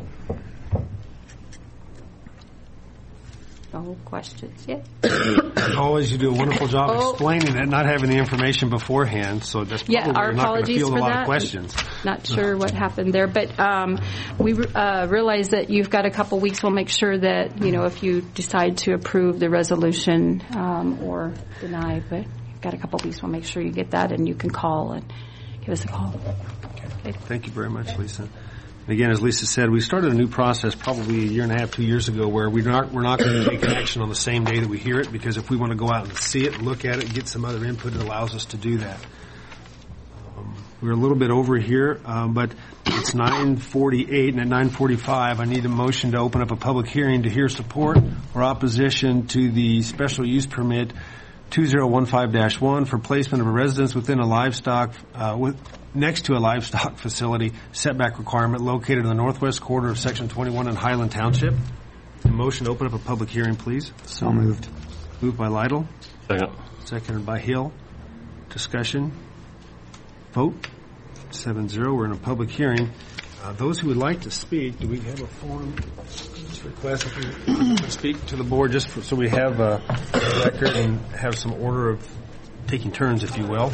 No questions yet? Always, you do a wonderful job explaining it, not having the information beforehand, so that's probably our not going to field a lot of questions. Not sure what happened there, but we realize that you've got a couple weeks. We'll make sure that, if you decide to approve the resolution or deny, but got a couple weeks, we'll make sure you get that, and you can call and give us a call. Okay. Thank you very much, Lisa. And again, as Lisa said, we started a new process probably a year and a half, 2 years ago, where we're not going to take action on the same day that we hear it, because if we want to go out and see it, look at it, get some other input, it allows us to do that. We're a little bit over here, but it's 9:48, and at 9:45, I need a motion to open up a public hearing to hear support or opposition to the special use permit 2015-1 for placement of a residence within a livestock next to a livestock facility setback requirement located in the northwest quarter of Section 21 in Highland Township. A motion to open up a public hearing, please. So moved. Moved by Lytle. Second. Seconded by Hill. Discussion. Vote. 7-0. We're in a public hearing. Those who would like to speak, do we have a form? Just request if you speak to the board, just so we have a record and have some order of taking turns, if you will.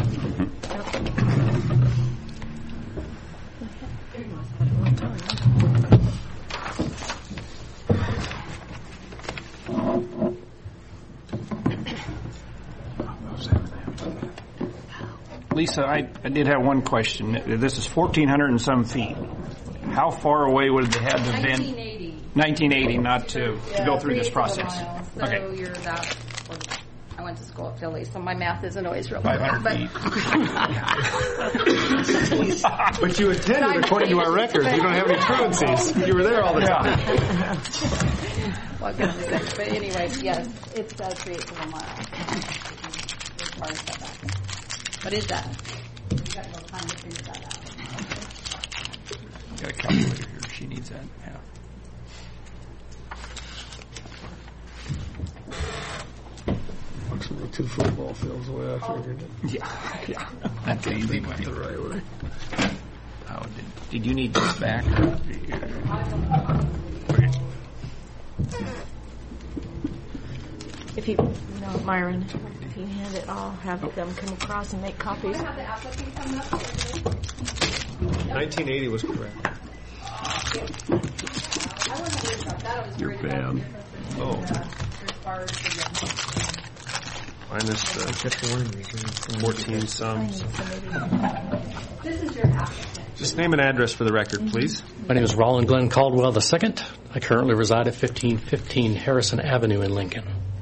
Lisa, I did have one question. This is 1,400 and some feet. How far away would they have to have been? 1980, not to go through this process. Miles, so okay. You're about, I went to school at Philly, so my math isn't always real 500 feet. But you attended according to our records. You don't have any truancies. You were there all the time. Well, I was gonna say, but anyway, yes, it's 3/8 of a mile. As far as setback. What is that? You got a little time to figure that out. Got a calculator here. She needs that. Yeah. Approximately 2 football fields away, I figured it. Yeah. That's easy. Went the right way. Oh, did you need this back? If you, Myron, if you hand it, I'll have them come across and make copies. 1980 was correct. You're bad. Oh. Minus 14 sums. This is your applicant. Just name and address for the record, please. My name is Roland Glenn Caldwell II. I currently reside at 1515 Harrison Avenue in Lincoln.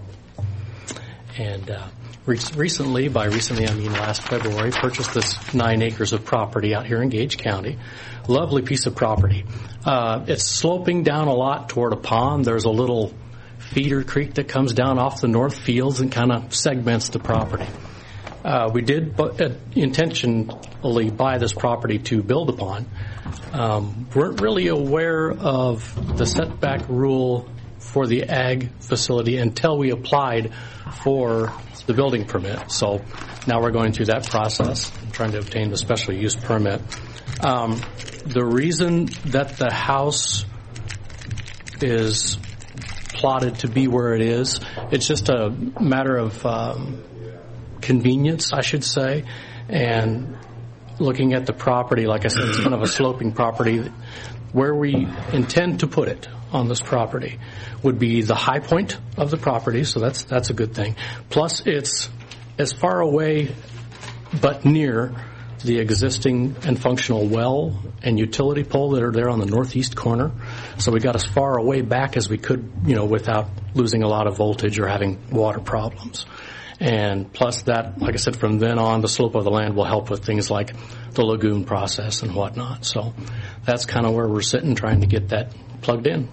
And recently, by recently I mean last February, purchased this 9 acres of property out here in Gage County. Lovely piece of property. It's sloping down a lot toward a pond. There's a little feeder creek that comes down off the north fields and kind of segments the property. We did intentionally buy this property to build upon. Weren't really aware of the setback rule for the ag facility until we applied for the building permit. So now we're going through that process, trying to obtain the special use permit. The reason that the house is plotted to be where it is, it's just a matter of convenience, I should say. And looking at the property, like I said, it's kind of a sloping property. Where we intend to put it on this property would be the high point of the property, so that's a good thing. Plus, it's as far away but near the existing and functional well and utility pole that are there on the northeast corner. So we got as far away back as we could, without losing a lot of voltage or having water problems. And plus that, like I said, from then on, the slope of the land will help with things like the lagoon process and whatnot. So that's kind of where we're sitting, trying to get that plugged in.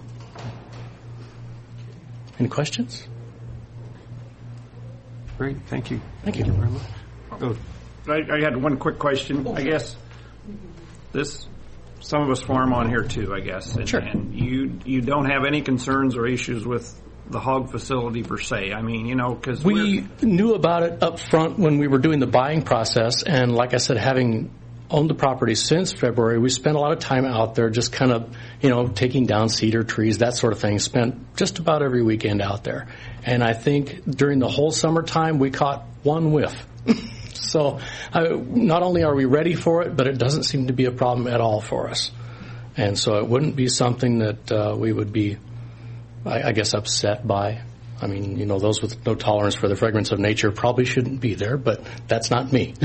Any questions? Great, thank you. Thank you very much. Go. I had one quick question. I guess some of us farm on here too, I guess. And, sure. And you don't have any concerns or issues with the hog facility per se. I mean, because we knew about it up front when we were doing the buying process, and like I said, having owned the property since February, we spent a lot of time out there just kind of, taking down cedar trees, that sort of thing. Spent just about every weekend out there. And I think during the whole summertime, we caught one whiff. So not only are we ready for it, but it doesn't seem to be a problem at all for us. And so it wouldn't be something that we would be, I guess, upset by. I mean, you know, those with no tolerance for the fragrance of nature probably shouldn't be there, but that's not me.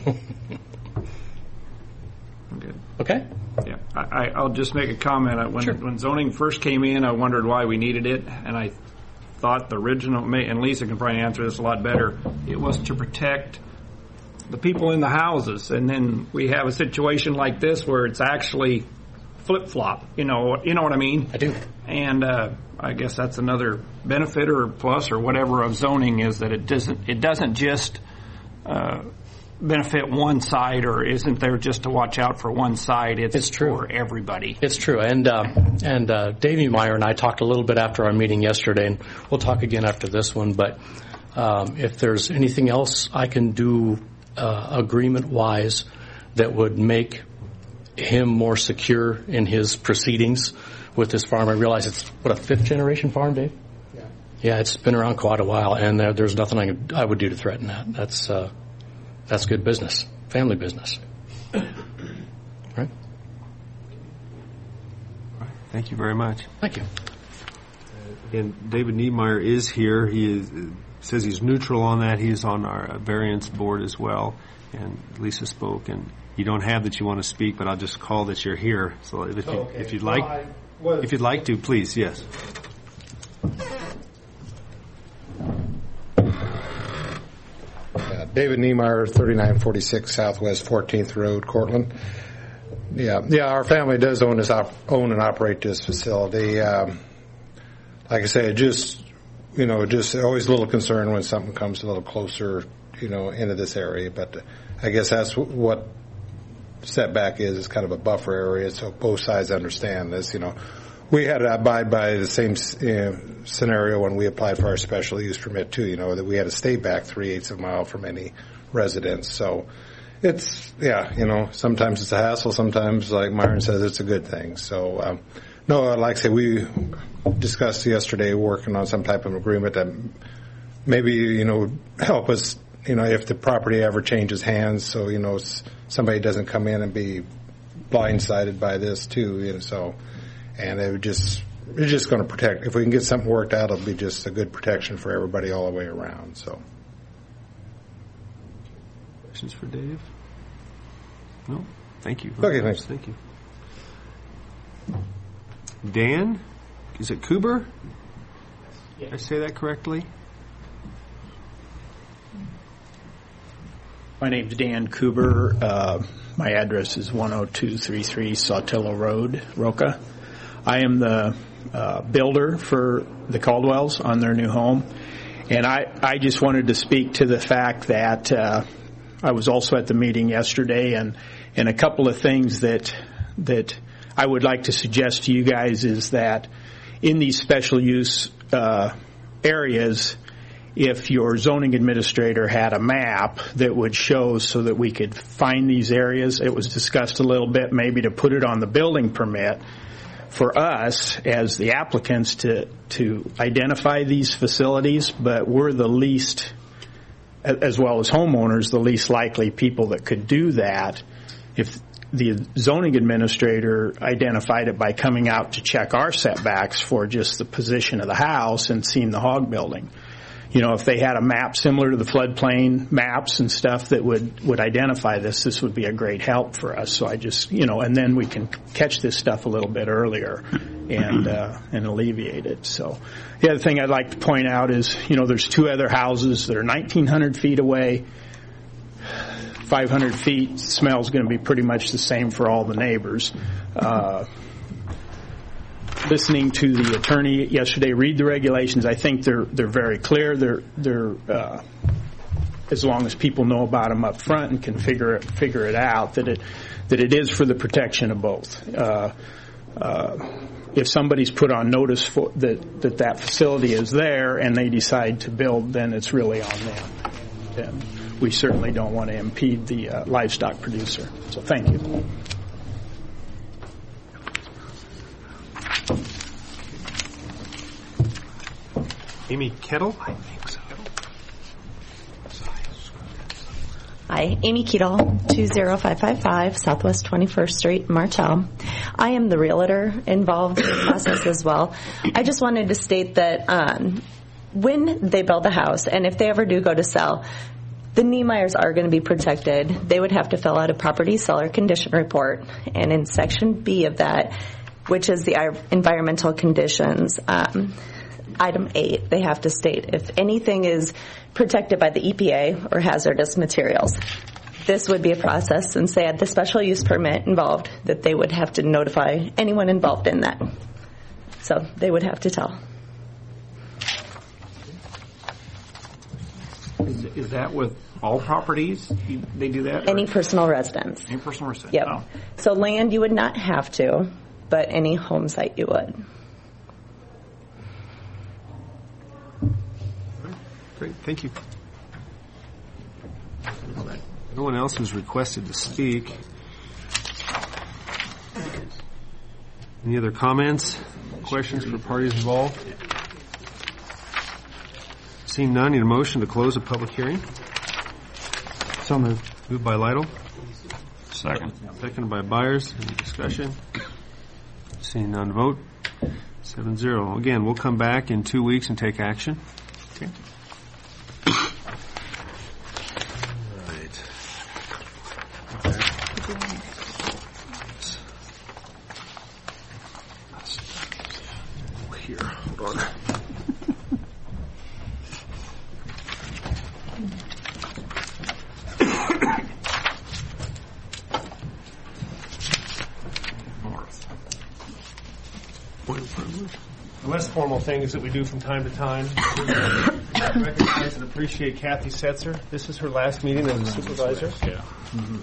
Okay? Yeah, I'll just make a comment. When zoning first came in, I wondered why we needed it, and I thought the original, and Lisa can probably answer this a lot better, it was to protect the people in the houses. And then we have a situation like this where it's actually flip-flop. You know what I mean? I do. And I guess that's another benefit or plus or whatever of zoning, is that it doesn't just benefit one side, or isn't there just to watch out for one side. It's true for everybody. It's true. And Davey Meyer and I talked a little bit after our meeting yesterday, and we'll talk again after this one. But if there's anything else I can do agreement-wise that would make him more secure in his proceedings with this farm. I realize it's, a 5th-generation farm, Dave? Yeah, it's been around quite a while, and there's nothing I would do to threaten that. That's good business, family business. Right? Thank you very much. Thank you. Again, David Niemeyer is here. He says he's neutral on that. He's on our variance board as well. And Lisa spoke, and you don't have that you want to speak, but I'll just call that you're here. So if you'd like to, please, yes. David Niemeyer, 3946 Southwest 14th Road, Cortland. Yeah, our family does own and operate this facility. Like I say, just always a little concern when something comes a little closer, into this area. But I guess that's what setback is kind of a buffer area, so both sides understand this. We had to abide by the same scenario when we applied for our special use permit too. That we had to stay back 3/8 of a mile from any residence. So it's sometimes it's a hassle. Sometimes, like Myron says, it's a good thing. So no, like I say, we discussed yesterday working on some type of agreement that maybe help us. If the property ever changes hands, so somebody doesn't come in and be blindsided by this too. And it's just going to protect. If we can get something worked out, it'll be just a good protection for everybody all the way around. So, questions for Dave? No. Thank you. Okay, thanks. Thank you. Dan, is it Kuber? Did I say that correctly? My name's Dan Kuber. My address is 10233 Sawtillo Road, Roca. I am the builder for the Caldwells on their new home. And I just wanted to speak to the fact that I was also at the meeting yesterday, and a couple of things that I would like to suggest to you guys is that in these special use areas, if your zoning administrator had a map that would show so that we could find these areas, it was discussed a little bit maybe to put it on the building permit for us as the applicants to identify these facilities, but we're the least, as well as homeowners, the least likely people that could do that. If the zoning administrator identified it by coming out to check our setbacks for just the position of the house and seeing the hog building. If they had a map similar to the floodplain maps and stuff that would identify this would be a great help for us. So I just, and then we can catch this stuff a little bit earlier and alleviate it. So the other thing I'd like to point out is, there's 2 other houses that are 1,900 feet away. 500 feet, smell's going to be pretty much the same for all the neighbors. Listening to the attorney yesterday read the regulations, I think they're very clear. They're as long as people know about them up front and can figure it out, that it is for the protection of both. If somebody's put on notice for that facility is there and they decide to build, then it's really on them. And we certainly don't want to impede the livestock producer. So thank you. Amy Kettle? I think so. Hi, Amy Kettle, 20555 Southwest 21st Street, Martell. I am the realtor involved in the process as well. I just wanted to state that when they build a house, and if they ever do go to sell, the Niemeyers are going to be protected. They would have to fill out a property seller condition report, and in Section B of that, which is the environmental conditions, Item 8, they have to state if anything is protected by the EPA or hazardous materials. This would be a process, and say at the special use permit involved, that they would have to notify anyone involved in that. So they would have to tell. Is that with all properties? They do that? Any personal residence. Any personal residence? Yep. Oh. So land you would not have to, but any home site you would. Great, thank you. No one else has requested to speak. Any other comments, questions for parties involved? Seeing none, need a motion to close the public hearing. So moved. Moved by Lytle. Second. Seconded by Byers. Any discussion? Seeing none, vote. 7-0. Again, we'll come back in 2 weeks and take action. Okay. Here, hold on. The less formal things that we do from time to time. Recognize and appreciate Kathy Setzer. This is her last meeting as a supervisor. Yeah. Mm-hmm.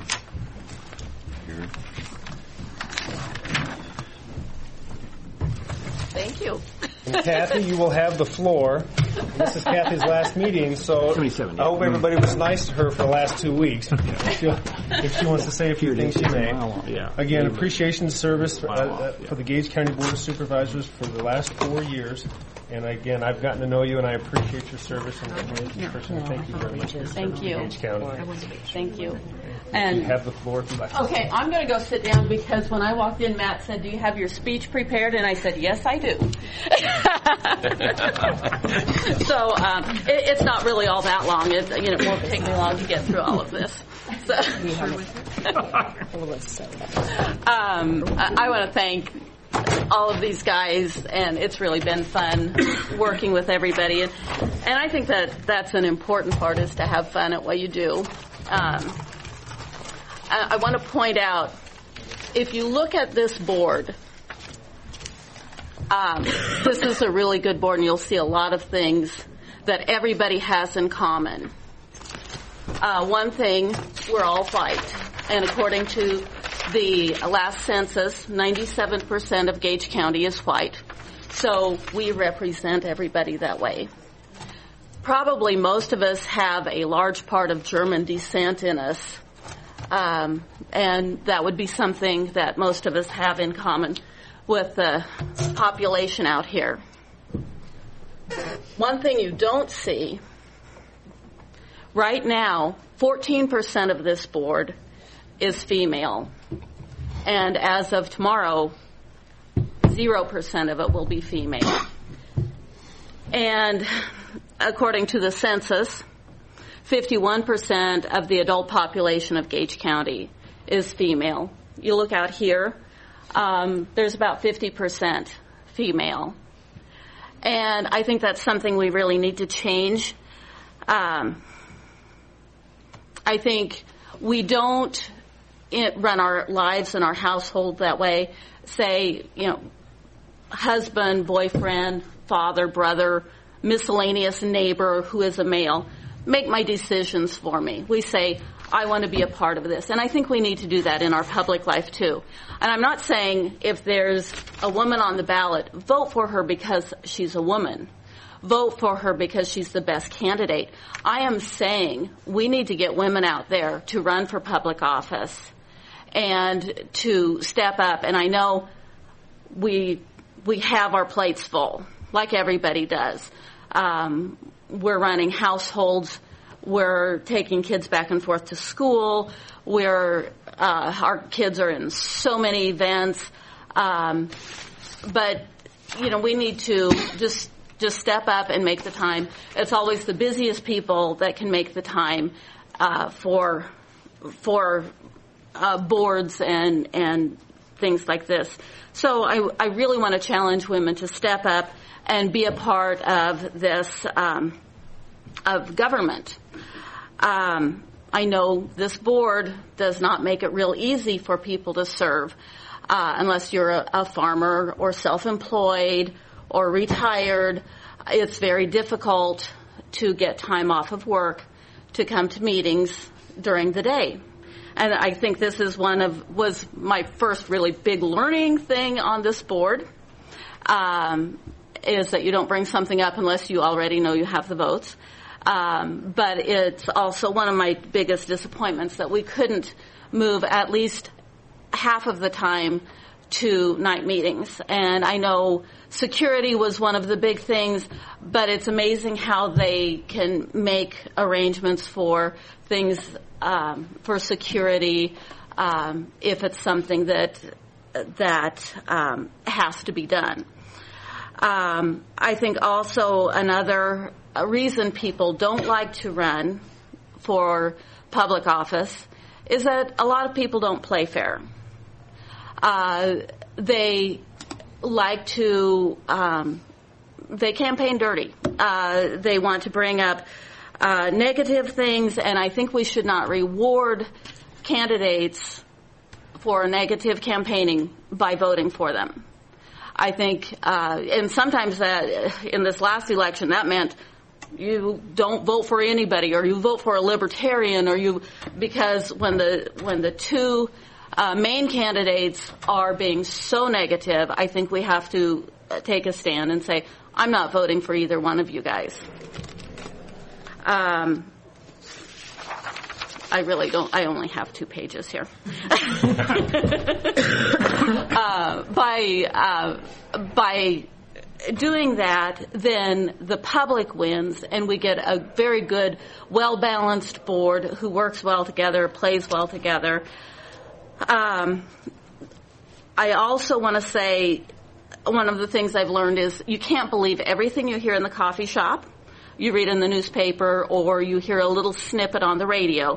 Thank you. And Kathy, you will have the floor. This is Kathy's last meeting, so I hope everybody was nice to her for the last 2 weeks. If she wants to say a few things, she may. Again, appreciation service for the Gage County Board of Supervisors for the last 4 years. And again, I've gotten to know you, and I appreciate your service. And thank you very much for Thank you. Gage County. Thank you. And you have the floor if you'd like. Okay, I'm going to go sit down because when I walked in, Matt said, "Do you have your speech prepared?" And I said, "Yes, I do." So it's not really all that long. It won't take me long to get through all of this. So, I want to thank all of these guys, and it's really been fun working with everybody. And I think that that's an important part, is to have fun at what you do. I want to point out, if you look at this board, this is a really good board, and you'll see a lot of things that everybody has in common. One thing, we're all white, and according to the last census, 97% of Gage County is white, so we represent everybody that way. Probably most of us have a large part of German descent in us, and that would be something that most of us have in common with the population out here. One thing you don't see, right now, 14% of this board is female. And as of tomorrow, 0% of it will be female. And according to the census, 51% of the adult population of Gage County is female. You look out here, there's about 50% female. And I think that's something we really need to change. I think we don't run our lives and our household that way. Say, husband, boyfriend, father, brother, miscellaneous neighbor who is a male, make my decisions for me. We say, I want to be a part of this. And I think we need to do that in our public life too. And I'm not saying if there's a woman on the ballot, vote for her because she's a woman. Vote for her because she's the best candidate. I am saying we need to get women out there to run for public office and to step up. And I know we have our plates full, like everybody does. We're running households. We're taking kids back and forth to school. Our kids are in so many events. But, we need to just just step up and make the time. It's always the busiest people that can make the time for boards and things like this. So I really want to challenge women to step up and be a part of this, of government. I know this board does not make it real easy for people to serve unless you're a farmer or self-employed or retired. It's very difficult to get time off of work to come to meetings during the day. And I think this is was my first really big learning thing on this board, is that you don't bring something up unless you already know you have the votes. But it's also one of my biggest disappointments that we couldn't move at least half of the time to night meetings. And I know security was one of the big things, but it's amazing how they can make arrangements for things, for security, if it's something that has to be done. I think also another reason people don't like to run for public office is that a lot of people don't play fair. They like to, they campaign dirty. They want to bring up negative things, and I think we should not reward candidates for negative campaigning by voting for them. I think, and sometimes that, in this last election, that meant you don't vote for anybody, or you vote for a libertarian, or because when the two main candidates are being so negative, I think we have to take a stand and say, I'm not voting for either one of you guys. I really don't. I only have 2 pages here. By doing that, then the public wins, and we get a very good, well-balanced board who works well together, plays well together. I also want to say one of the things I've learned is you can't believe everything you hear in the coffee shop, you read in the newspaper, or you hear a little snippet on the radio.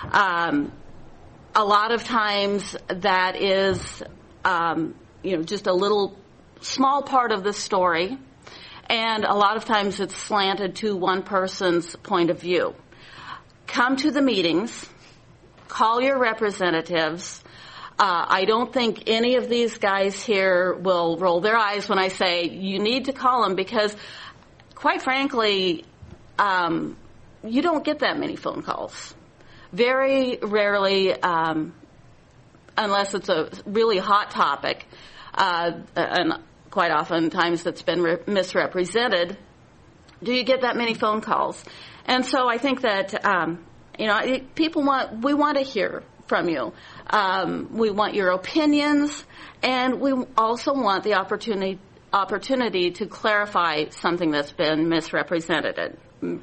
A lot of times that is, just a little small part of the story, and a lot of times it's slanted to one person's point of view. Come to the meetings, call your representatives. I don't think any of these guys here will roll their eyes when I say you need to call them, because quite frankly, you don't get that many phone calls. Very rarely, unless it's a really hot topic, and quite oftentimes it's been misrepresented, do you get that many phone calls? And so I think that, we want to hear from you. We want your opinions, and we also want the opportunity to clarify something that's been misrepresented.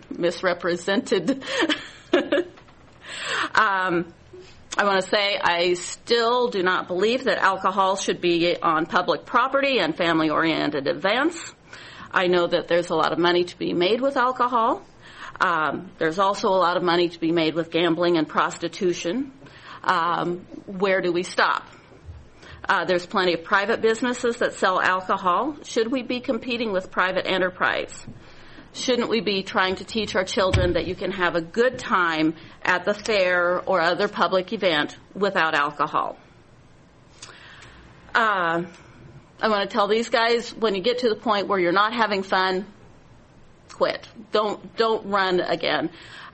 I want to say I still do not believe that alcohol should be on public property and family-oriented events. I know that there's a lot of money to be made with alcohol. There's also a lot of money to be made with gambling and prostitution. Where do we stop? There's plenty of private businesses that sell alcohol. Should we be competing with private enterprise? Shouldn't we be trying to teach our children that you can have a good time at the fair or other public event without alcohol? I want to tell these guys, when you get to the point where you're not having fun, quit. Don't run again.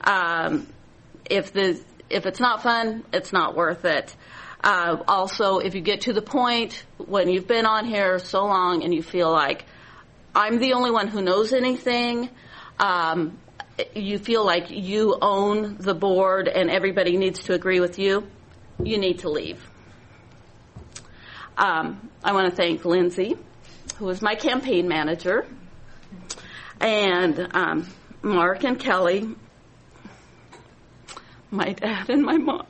If it's not fun, it's not worth it. Also, if you get to the point when you've been on here so long and you feel like I'm the only one who knows anything, you feel like you own the board and everybody needs to agree with you, you need to leave. I want to thank Lindsay, who was my campaign manager, and Mark and Kelly, my dad and my mom,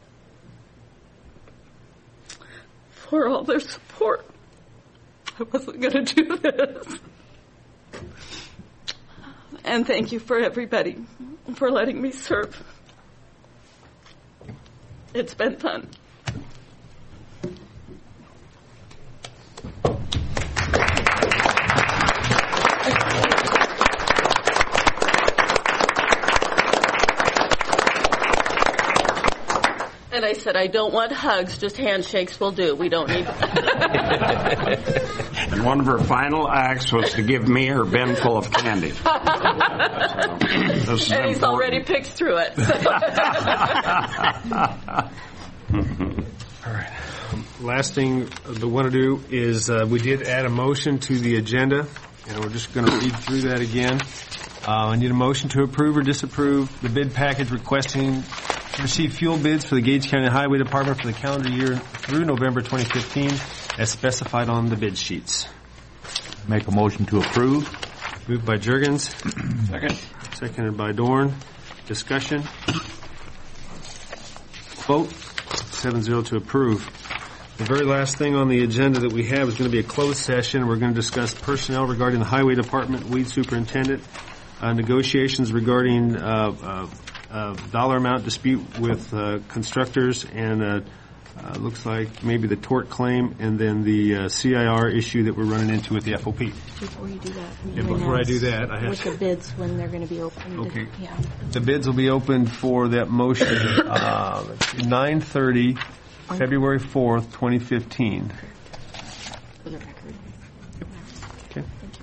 for all their support. I wasn't going to do this. And thank you for everybody for letting me serve. It's been fun. And I said, I don't want hugs, just handshakes will do. We don't need And one of her final acts was to give me her bin full of candy. And he's already picked through it. All right. Last thing I want to do is we did add a motion to the agenda, and we're just going to read through that again. I need a motion to approve or disapprove the bid package requesting to receive fuel bids for the Gage County Highway Department for the calendar year through November 2015 as specified on the bid sheets. Make a motion to approve. Moved by Juergens. Second. Seconded by Dorn. Discussion. Vote. 7-0 to approve. The very last thing on the agenda that we have is going to be a closed session. We're going to discuss personnel regarding the Highway Department, weed superintendent, negotiations regarding dollar amount dispute with constructors, and looks like maybe the tort claim, and then the CIR issue that we're running into with the FOP. Before you do that, Before I do that, I have with the bids when they're going to be opened. Okay. Yeah. The bids will be opened for that motion 9:30, February 4th, 2015. For the record. Okay.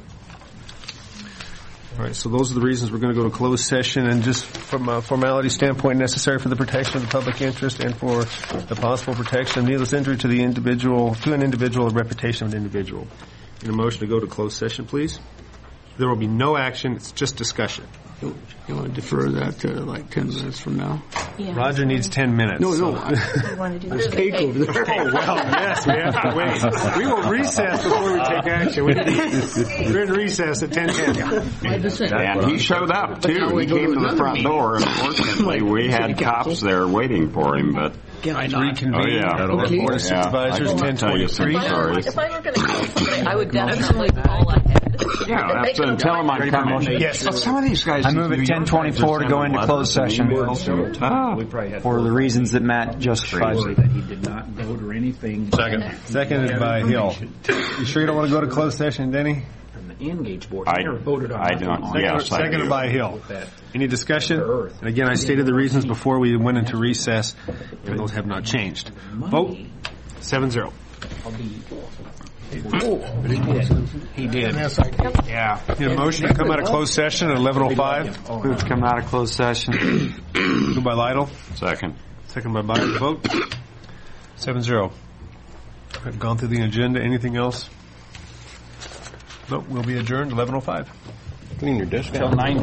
All right, so those are the reasons we're going to go to closed session, and just from a formality standpoint, necessary for the protection of the public interest and for the possible protection of needless injury to the individual, to an individual, or reputation of an individual. Need a motion to go to closed session, please. There will be no action. It's just discussion. You want to defer that to like 10 minutes from now? Yeah. Roger needs 10 minutes. No. You want to do There's cake over there. Oh, well, yes, we have to wait. We will recess before we take action. We're in recess at 10:10. And he showed up, too. He came to the front door, and fortunately, we had cops there waiting for him, but... I reconvene. Oh, yeah. Board of Supervisors, I can tell you some 10:23. stories. If I were going to kill somebody, I would definitely call ahead. Yeah, that's tell him I'm coming. Yes. Some of these guys... I move at 10:24 to go into closed session for the reasons that Matt justified. That he did not vote or anything. Seconded by Hill. You sure you don't want to go to closed session, Denny? The Engage board I never voted on I that. don't. Yes, I Seconded do. by Hill. Any discussion? And again, I stated the reasons before we went into recess, and those have not changed. Vote. 7-0. He did. Yeah. Need a motion to come out of closed session at 11:05. Move to come out of closed session. Moved by Lytle. Second. Second by Byers. Vote. 7-0. I've gone through the agenda. Anything else? Nope. We'll be adjourned 11:05. Clean your desk till 9.